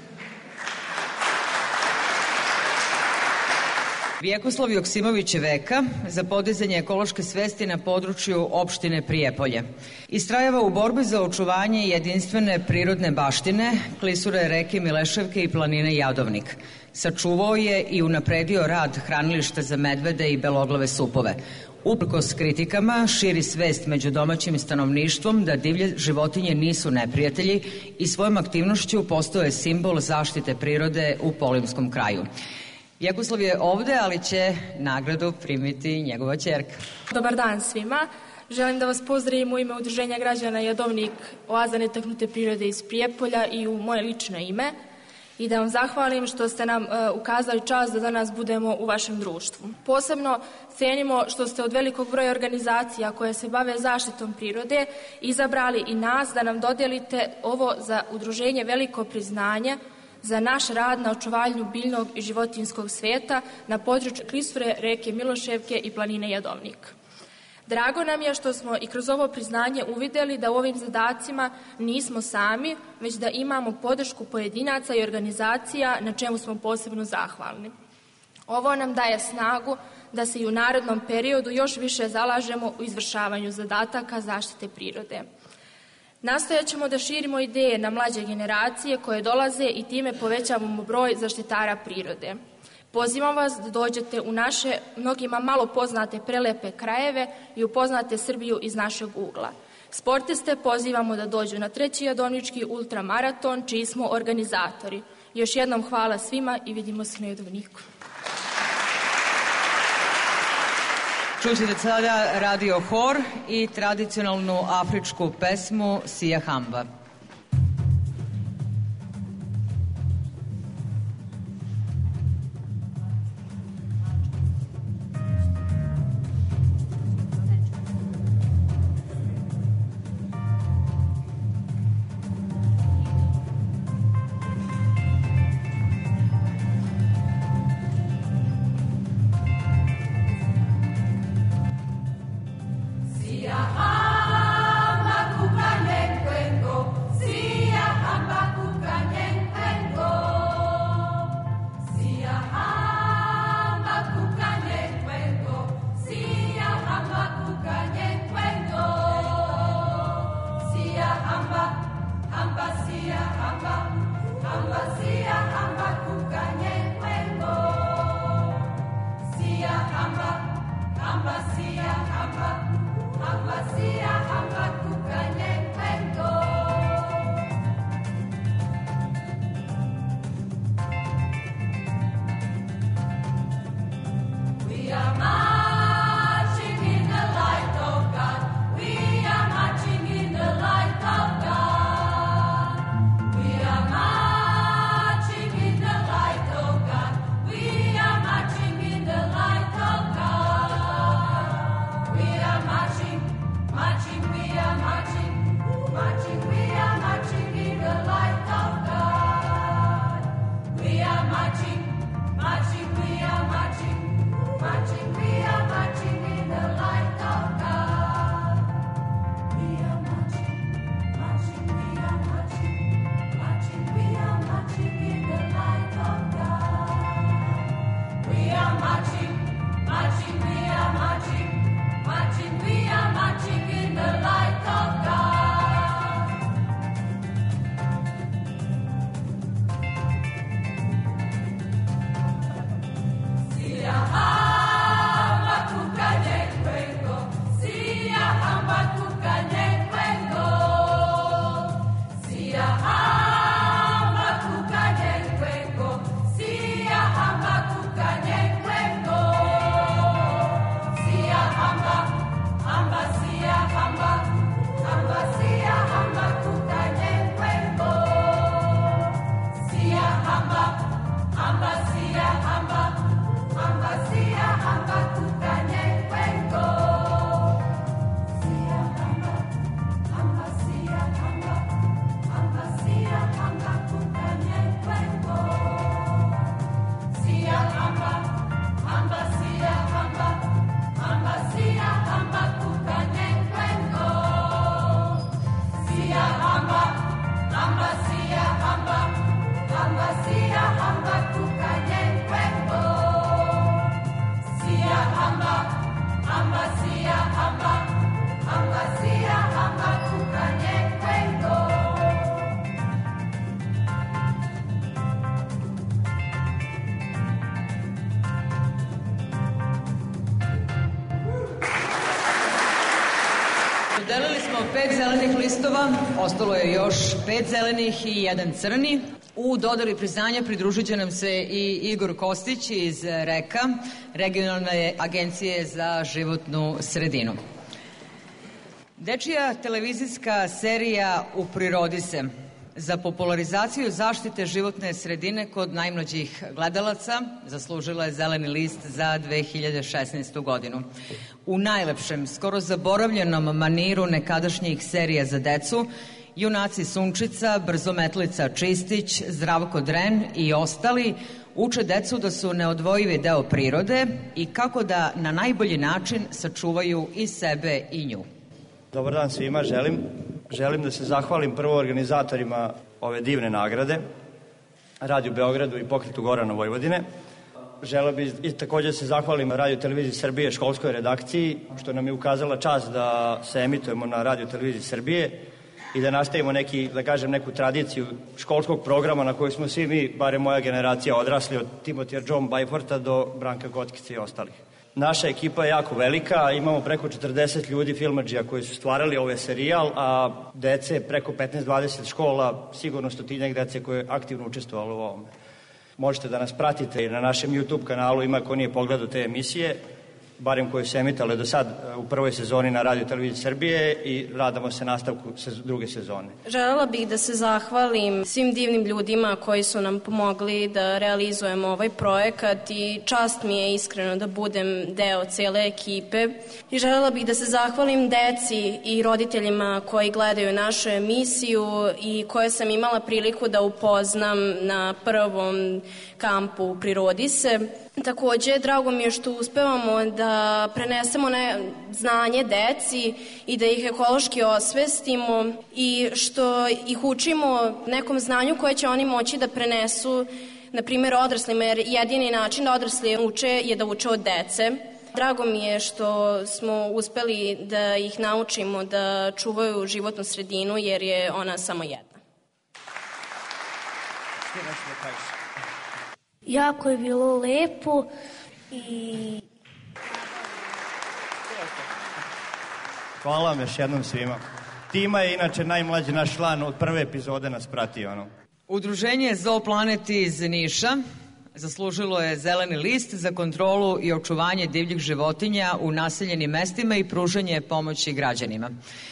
Vjekoslav Joksimović Veka za podizanje ekološke svesti na području opštine Prijepolje. Istrajava u borbi za očuvanje jedinstvene prirodne baštine, klisure reke Mileševke i planine Jadovnik. Sačuvao je i unapredio rad hranilišta za medvede i beloglave supove. Uprkos kritikama širi svest među domaćim stanovništvom da divlje životinje nisu neprijatelji i svojom aktivnošću postao je simbol zaštite prirode u Polimskom kraju. Vjekoslav je ovde, ali će nagradu primiti njegova ćerka. Dobar dan svima. Želim da vas pozdravim u ime Udruženja građana Jadovnik, oaza netaknute prirode iz Prijepolja i u moje lično ime i da vam zahvalim što ste nam uh, ukazali čast da danas budemo u vašem društvu. Posebno cenimo što ste od velikog broja organizacija koje se bave zaštitom prirode izabrali i nas da nam dodijelite ovo za udruženje veliko priznanje za naš rad na očuvanju biljnog i životinjskog sveta na području klisure reke Miloševke i planine Jadovnik. Drago nam je što smo i kroz ovo priznanje uvidjeli da u ovim zadacima nismo sami, već da imamo podršku pojedinaca i organizacija na čemu smo posebno zahvalni. Ovo nam daje snagu da se i u narednom periodu još više zalažemo u izvršavanju zadataka zaštite prirode. Nastojat ćemo da širimo ideje na mlađe generacije koje dolaze i time povećavamo broj zaštitara prirode. Pozivam vas da dođete u naše, mnogima malo poznate prelepe krajeve i upoznate Srbiju iz našeg ugla. Sportiste pozivamo da dođu na treći Jadovnički ultramaraton, čiji smo organizatori. Još jednom hvala svima i vidimo se na Jadovniku. Čućete sada radio hor i tradicionalnu afričku pesmu Sija Hamba. Podelili smo pet zelenih listova, ostalo je još pet zelenih i jedan crni. U dodeli priznanja pridružit će nam se i Igor Kostić iz REKA, Regionalne agencije za životnu sredinu. Dečija televizijska serija U prirodi se za popularizaciju zaštite životne sredine kod najmlađih gledalaca zaslužila je zeleni list za dve hiljade šesnaestu godinu. U najlepšem, skoro zaboravljenom maniru nekadašnjih serija za decu, junaci Sunčica, brzometlica Čistić, Zdravko Dren i ostali uče decu da su neodvojivi deo prirode i kako da na najbolji način sačuvaju i sebe i nju. Dobar dan svima, želim, želim da se zahvalim prvo organizatorima ove divne nagrade, Radio Beogradu i Pokretu Gorana Vojvodine. Želeo bih i također se zahvalim Radio Televiziji Srbije, školskoj redakciji, što nam je ukazala čast da se emitujemo na Radio Televiziji Srbije i da nastavimo neki, da kažem, neku tradiciju školskog programa na kojoj smo svi mi, barem moja generacija, odrasli od Timotija John Byforta do Branka Gotkice i ostalih. Naša ekipa je jako velika, imamo preko četrdeset ljudi filmadžija koji su stvarali ovaj serijal, a dece preko petnaest dvadeset škola, sigurno stotinjak dece koje je aktivno učestvovalo u ovome. Možete da nas pratite i na našem YouTube kanalu, ima ko nije pogledao te emisije, barem koje su emitale do sad u prvoj sezoni na Radio Televiziji Srbije i radamo se nastavku druge sezone. Želela bih da se zahvalim svim divnim ljudima koji su nam pomogli da realizujemo ovaj projekat i čast mi je iskreno da budem deo cele ekipe. I želela bih da se zahvalim deci i roditeljima koji gledaju našu emisiju i koje sam imala priliku da upoznam na prvom kampu Prirodi se. Takođe, drago mi je što uspevamo da prenesemo ne, znanje deci i da ih ekološki osvestimo i što ih učimo nekom znanju koje će oni moći da prenesu, na primjer, odraslima, jer jedini način da odrasli uče je da uče od dece. Drago mi je što smo uspeli da ih naučimo da čuvaju životnu sredinu, jer je ona samo jedna. Jako je bilo lepo i... Hvala vam još jednom svima. Tima je inače najmlađi naš član, od prve epizode nas prati. Ono. Udruženje Zooplanet iz Niša zaslužilo je zeleni list za kontrolu i očuvanje divljih životinja u naseljenim mestima i pružanje pomoći građanima.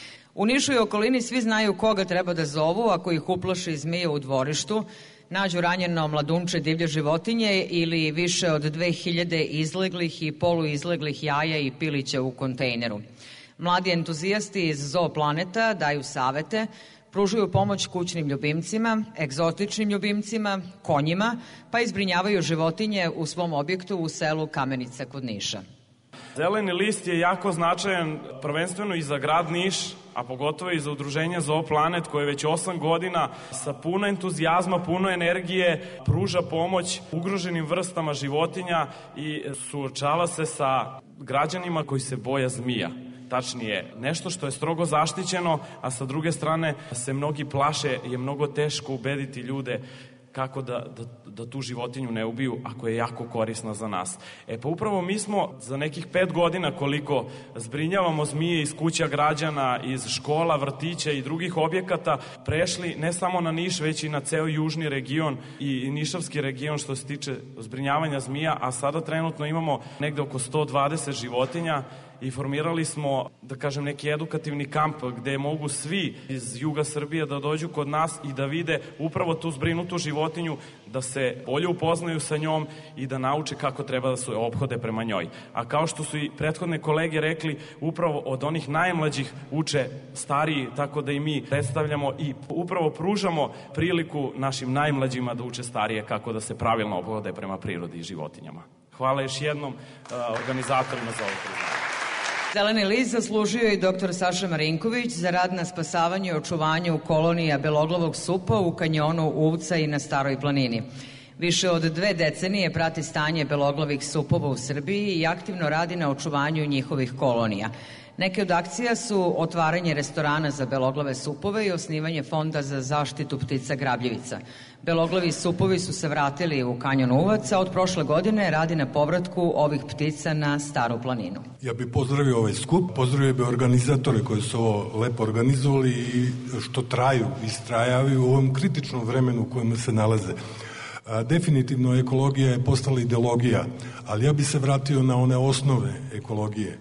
U Nišu i okolini svi znaju koga treba da zovu ako ih uplaši zmija u dvorištu, nađu ranjeno mladunče divlje životinje ili više od dve hiljade izleglih i poluizleglih jaja i pilića u kontejneru. Mladi entuzijasti iz Zooplaneta daju savete, pružuju pomoć kućnim ljubimcima, egzotičnim ljubimcima, konjima, pa izbrinjavaju životinje u svom objektu u selu Kamenica kod Niša. Zeleni list je jako značajan prvenstveno i za grad Niš, a pogotovo i za udruženje Zooplanet koje već osam godina sa puno entuzijazma, puno energije pruža pomoć ugroženim vrstama životinja i suočava se sa građanima koji se boje zmija. Tačnije, nešto što je strogo zaštićeno, a sa druge strane se mnogi plaše, je mnogo teško ubediti ljude kako da, da, da tu životinju ne ubiju ako je jako korisna za nas. E pa upravo mi smo za nekih pet godina koliko zbrinjavamo zmije iz kuća građana, iz škola, vrtića i drugih objekata, prešli ne samo na Niš, već i na ceo južni region i nišavski region što se tiče zbrinjavanja zmija, a sada trenutno imamo negde oko sto dvadeset životinja i formirali smo, da kažem, neki edukativni kamp gde mogu svi iz juga Srbije da dođu kod nas i da vide upravo tu zbrinutu životinju, da se bolje upoznaju sa njom i da nauče kako treba da se ophode prema njoj. A kao što su i prethodne kolege rekli, upravo od onih najmlađih uče stariji, tako da i mi predstavljamo i upravo pružamo priliku našim najmlađima da uče starije kako da se pravilno ophode prema prirodi i životinjama. Hvala još jednom uh, organizatorima za ovo priznanje. Zeleni list zaslužio i doktor Saša Marinković za rad na spasavanju i očuvanju kolonija beloglavog supa u kanjonu Uvca i na Staroj planini. Više od dve decenije prati stanje beloglavih supova u Srbiji i aktivno radi na očuvanju njihovih kolonija. Neke od akcija su otvaranje restorana za beloglave supove i osnivanje fonda za zaštitu ptica grabljivica. Beloglavi supovi su se vratili u kanjon Uvac, a od prošle godine radi na povratku ovih ptica na Staru planinu. Ja bih pozdravio ovaj skup, pozdravio bih organizatore koji su ovo lepo organizovali i što traju, istrajavaju u ovom kritičnom vremenu u kojem se nalaze. Definitivno ekologija je postala ideologija, ali ja bih se vratio na one osnove ekologije.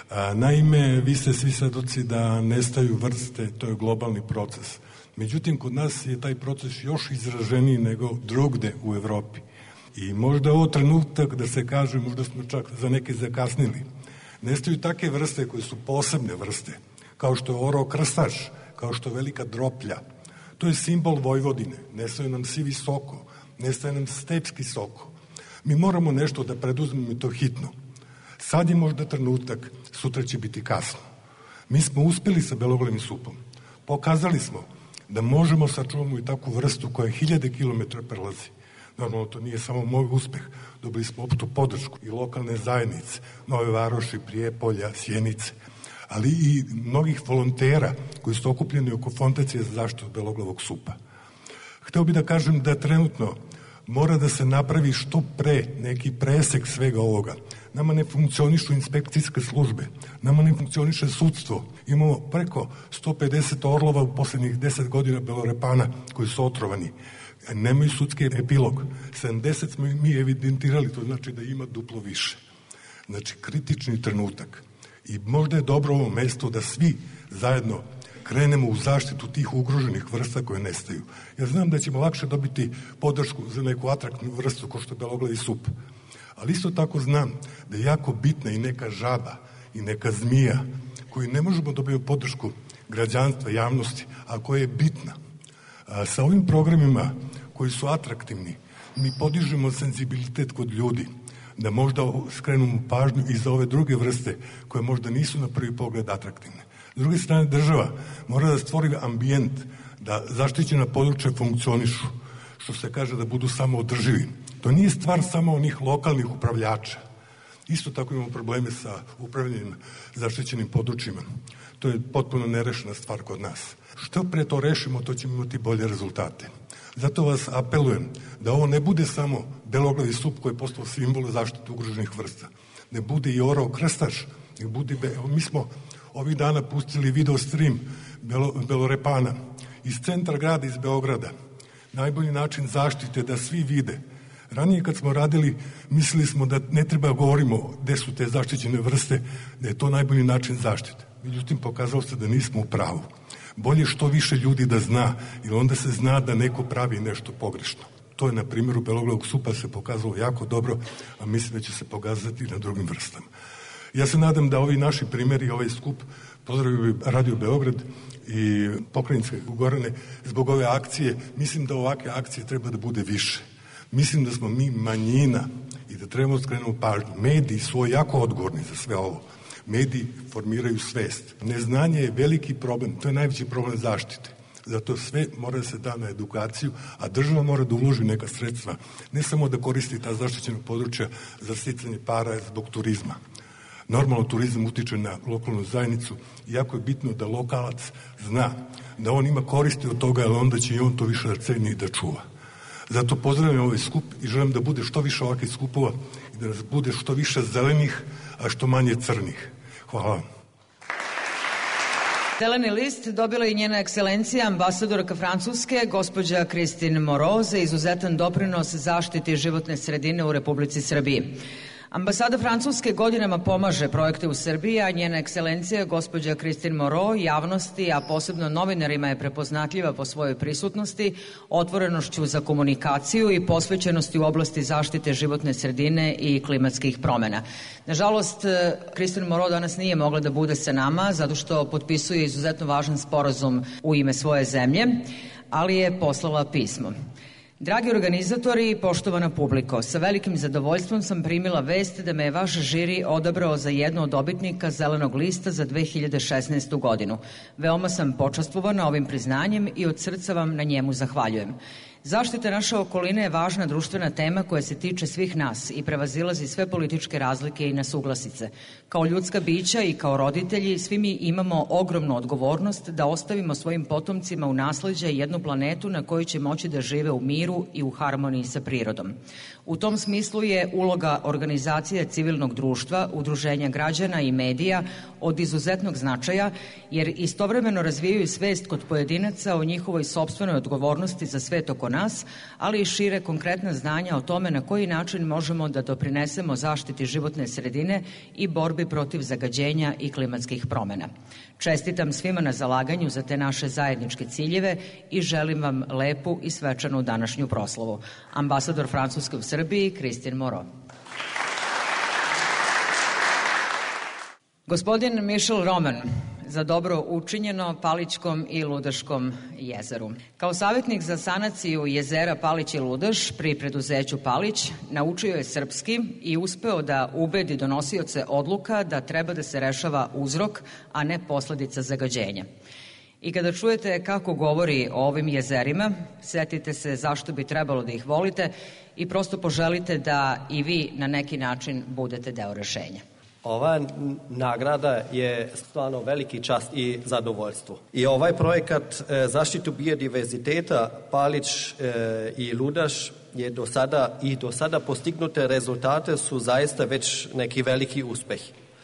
Naime, vi ste svi svedoci da nestaju vrste, to je globalni proces. Međutim, kod nas je taj proces još izraženiji nego drugde u Evropi. I možda je ovo trenutak da se kaže, možda smo čak za neke zakasnili. Nestaju take vrste koje su posebne vrste, kao što je orao krstaš, kao što je velika droplja. To je simbol Vojvodine. Nestaje nam sivi soko, nestaje nam stepski soko. Mi moramo nešto da preduzmemo i to hitno. Sad je možda trenutak, sutra će biti kasno. Mi smo uspeli sa beloglavim supom. Pokazali smo da možemo sačuvamo i takvu vrstu koja hiljade kilometra prelazi. Normalno, to nije samo moj uspeh. Dobili smo opštu podršku i lokalne zajednice, Nove Varoši, Prijepolja, Sjenice, ali i mnogih volontera koji su okupljeni oko Fondacije za zaštitu beloglavog supa. Hteo bih da kažem da trenutno mora da se napravi što pre neki presek svega ovoga. Nama ne funkcionišu inspekcijske službe, nama ne funkcioniše sudstvo. Imamo preko sto pedeset orlova u poslednjih deset godina belorepana koji su otrovani. Nemaju sudski epilog. sedamdeset smo mi evidentirali, to znači da ima duplo više. Znači, kritični trenutak. I možda je dobro ovo mesto da svi zajedno krenemo u zaštitu tih ugroženih vrsta koje nestaju. Ja znam da ćemo lakše dobiti podršku za neku atraktivnu vrstu kao što je beloglavi sup. Ali isto tako znam da je jako bitna i neka žaba i neka zmija koju ne možemo dobiti podršku građanstva, javnosti, a koja je bitna. A sa ovim programima koji su atraktivni, mi podižemo senzibilitet kod ljudi, da možda skrenemo pažnju i za ove druge vrste koje možda nisu na prvi pogled atraktivne. S druge strane, država mora da stvori ambijent, da zaštićena područja funkcionišu, što se kaže da budu samo održivi. To nije stvar samo onih lokalnih upravljača. Isto tako imamo probleme sa upravljanjem zaštićenim područjima. To je potpuno nerešena stvar kod nas. Što pre to rešimo, to ćemo imati bolje rezultate. Zato vas apelujem da ovo ne bude samo beloglavi sup koji je postao simbol zaštite ugroženih vrsta. Ne bude i orao krstaš. Ne bude, mi smo ovih dana pustili video stream Belo, belorepana iz centra grada, iz Beograda. Najbolji način zaštite da svi vide. Ranije kad smo radili, mislili smo da ne treba govorimo gde su te zaštićene vrste, da je to najbolji način zaštite. Međutim, pokazalo se da nismo u pravu. Bolje što više ljudi da zna, jer onda se zna da neko pravi nešto pogrešno. To je na primjeru beloglavog supa se pokazalo jako dobro, a mislim da će se pokazati i na drugim vrstama. Ja se nadam da ovi naši primjeri, ovaj skup, pozdravio Radio Beograd i pokrajinske Gorane, zbog ove akcije, mislim da ovake akcije treba da bude više. Mislim da smo mi manjina i da trebamo skrenuti pažnju. Mediji su jako odgovorni za sve ovo. Mediji formiraju svest. Neznanje je veliki problem, to je najveći problem zaštite. Zato sve mora da se da na edukaciju, a država mora da uloži neka sredstva. Ne samo da koristi ta zaštićena područja za sticanje para zbog turizma. Normalno turizam utiče na lokalnu zajednicu i jako je bitno da lokalac zna da on ima koristi od toga, ali onda će i on to više da ceni i da čuva. Zato pozdravljam ovaj skup i želim da bude što više ovakvih skupova i da nas bude što više zelenih, a što manje crnih. Hvala vam. Zeleni list dobila je njena ekscelencija, ambasadorka Francuske, gospođa Christine Moreau, za izuzetan doprinos zaštiti životne sredine u Republici Srbiji. Ambasada Francuske godinama pomaže projekte u Srbiji, a njena ekscelencija, gospođa Christine Moreau, javnosti, a posebno novinarima je prepoznatljiva po svojoj prisutnosti, otvorenošću za komunikaciju i posvećenosti u oblasti zaštite životne sredine i klimatskih promena. Nažalost, Christine Moreau danas nije mogla da bude sa nama, zato što potpisuje izuzetno važan sporazum u ime svoje zemlje, ali je poslala pismo. Dragi organizatori i poštovana publiko, sa velikim zadovoljstvom sam primila vest da me je vaš žiri odabrao za jednu od dobitnika Zelenog lista za dve hiljade šesnaestu godinu. Veoma sam počastvovana ovim priznanjem i od srca vam na njemu zahvaljujem. Zaštita naše okoline je važna društvena tema koja se tiče svih nas i prevazilazi sve političke razlike i nesuglasice. Kao ljudska bića i kao roditelji svi mi imamo ogromnu odgovornost da ostavimo svojim potomcima u nasleđe jednu planetu na kojoj će moći da žive u miru i u harmoniji sa prirodom. U tom smislu je uloga organizacije civilnog društva, udruženja građana i medija od izuzetnog značaja, jer istovremeno razvijaju svest kod pojedinaca o njihovoj sopstvenoj odgovornosti za svet oko nas, ali i šire konkretna znanja o tome na koji način možemo da doprinesemo zaštiti životne sredine i borbi protiv zagađenja i klimatskih promena. Čestitam svima na zalaganju za te naše zajedničke ciljeve i želim vam lepu i svečanu današnju proslavu. Ambasador Francuske u Srbiji, Christian Moreau. Gospodin Michel Roman, za dobro učinjeno Palićkom i Ludaškom jezeru. Kao savjetnik za sanaciju jezera Palić i Ludaš pri preduzeću Palić naučio je srpski i uspeo da ubedi donosioce odluka da treba da se rešava uzrok, a ne posledica zagađenja. I kada čujete kako govori o ovim jezerima, setite se zašto bi trebalo da ih volite i prosto poželite da i vi na neki način budete deo rešenja. Ova nagrada je stvarno veliki čast i zadovoljstvo. I ovaj projekat e, zaštitu biodiverziteta Palić e, i Ludaš je do sada i do sada postignute rezultate su zaista već neki veliki uspeh.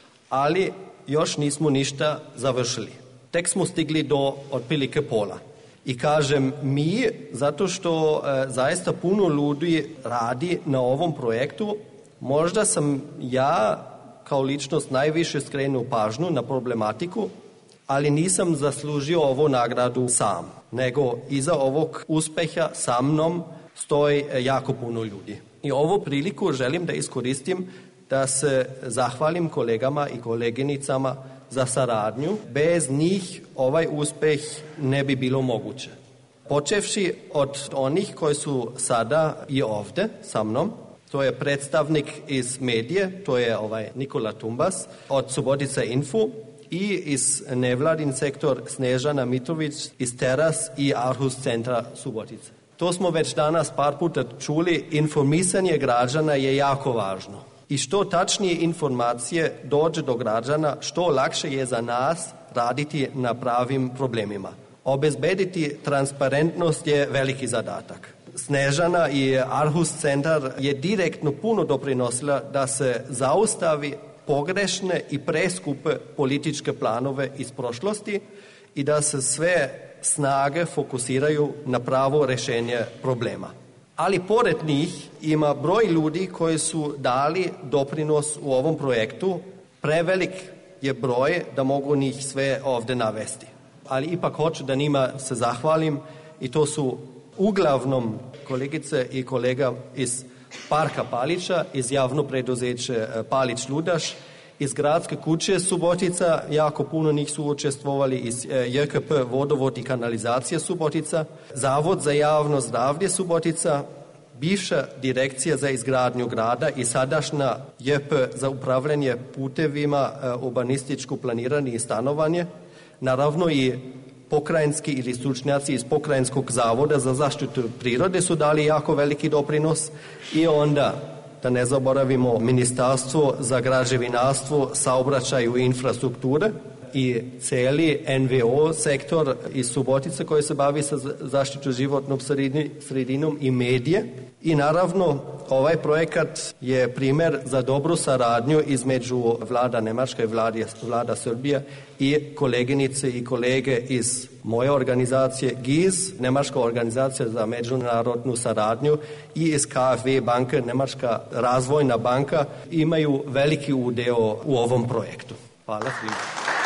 Ali još nismo ništa završili. Tek smo stigli do otprilike pola. I kažem mi zato što e, zaista puno ljudi radi na ovom projektu. Možda sam ja kao ličnost najviše skrenuo pažnju na problematiku, ali nisam zaslužio ovu nagradu sam, nego iza ovog uspeha sa mnom stoji jako puno ljudi. I ovu priliku želim da iskoristim da se zahvalim kolegama i koleginicama za saradnju. Bez njih ovaj uspeh ne bi bilo moguće. Počevši od onih koji su sada i ovde sa mnom, to je predstavnik iz medije, to je ovaj Nikola Tumbas od Subotica Info i iz nevladin sektor Snežana Mitrović iz Teras i Arhus centra Subotica. To smo već danas par puta čuli, informisanje građana je jako važno. I što tačnije informacije dođe do građana, što lakše je za nas raditi na pravim problemima. Obezbediti transparentnost je veliki zadatak. Snežana i Arhus centar je direktno puno doprinosila da se zaustavi pogrešne i preskupe političke planove iz prošlosti i da se sve snage fokusiraju na pravo rešenje problema. Ali pored njih ima broj ljudi koji su dali doprinos u ovom projektu. Prevelik je broj da mogu njih sve ovde navesti. Ali ipak hoću da njima se zahvalim i to su uglavnom kolegice i kolega iz Parka Palića, iz javno preduzeće Palić Ludaš, iz gradske kuće Subotica, jako puno njih su učestvovali iz J K P Vodovod i kanalizacija Subotica, Zavod za javno zdravlje Subotica, bivša direkcija za izgradnju grada i sadašnja J P za upravljanje putevima, urbanističko planiranje i stanovanje, naravno i pokrajinski ili stručnjaci iz Pokrajinskog zavoda za zaštitu prirode su dali jako veliki doprinos i onda, da ne zaboravimo, Ministarstvo za građevinarstvo, saobraćaj i infrastrukture i cijeli N V O sektor iz Subotice koji se bavi sa zaštitu životnom sredinom i medije. I naravno, ovaj projekat je primer za dobru saradnju između vlada Nemačka i vlada, vlada Srbije i koleginice i kolege iz moje organizacije G I Z, Nemačka organizacija za međunarodnu saradnju, i iz K F V banke, Nemačka razvojna banka, imaju veliki udeo u ovom projektu. Hvala svima.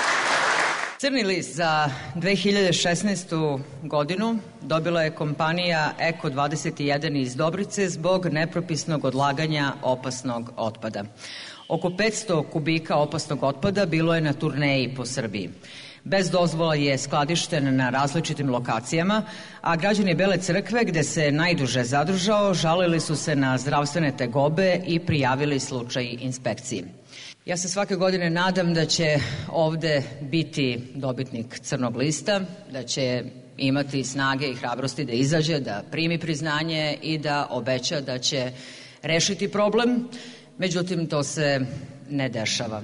Crni list za dve hiljade šesnaestu. godinu dobila je kompanija Eko dvadeset jedan iz Dobrice zbog nepropisnog odlaganja opasnog otpada. Oko petsto kubika opasnog otpada bilo je na turneji po Srbiji. Bez dozvola je skladišten na različitim lokacijama, a građani Bele Crkve, gde se najduže zadržao, žalili su se na zdravstvene tegobe i prijavili slučaj inspekciji. Ja se svake godine nadam da će ovde biti dobitnik Crnog lista, da će imati snage i hrabrosti da izađe, da primi priznanje i da obeća da će rešiti problem. Međutim, to se ne dešava.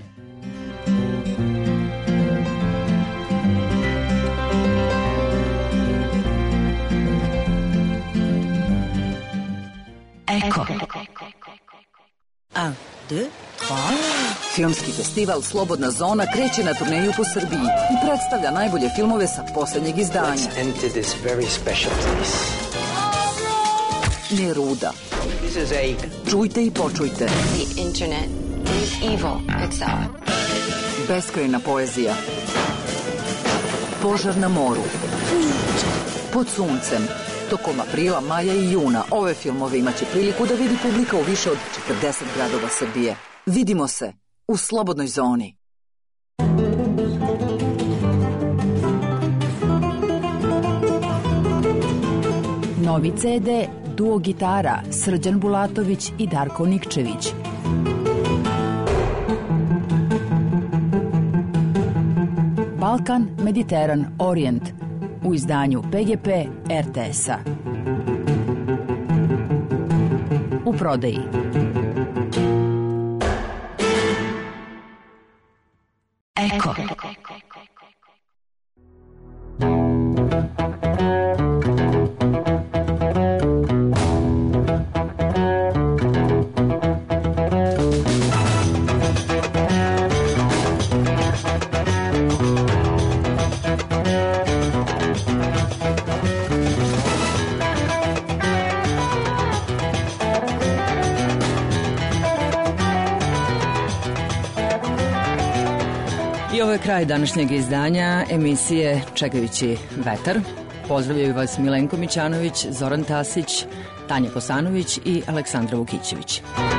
Eko. Un, deux, trois. Filmski festival Slobodna zona kreće na turneju po Srbiji i predstavlja najbolje filmove sa poslednjeg izdanja. Let's enter this very special place. Neruda. This is a... Čujte i počujte. The internet is evil itself. Beskrajna poezija. Požar na moru. Pod suncem. Tokom aprila, maja i juna ove filmove imaće priliku da vidi publika u više od četrdeset gradova Srbije. Vidimo se u Slobodnoj zoni. Novi ce de duo gitara Srđan Bulatović i Darko Nikčević. Balkan, Mediteran, Orijent u izdanju pe ge pe er te es-a. U prodaji. Eko. I ovo je kraj današnjeg izdanja emisije Čekajući vetar. Pozdravljaju vas Milenko Mićanović, Zoran Tasić, Tanja Kosanović i Aleksandra Vukićević.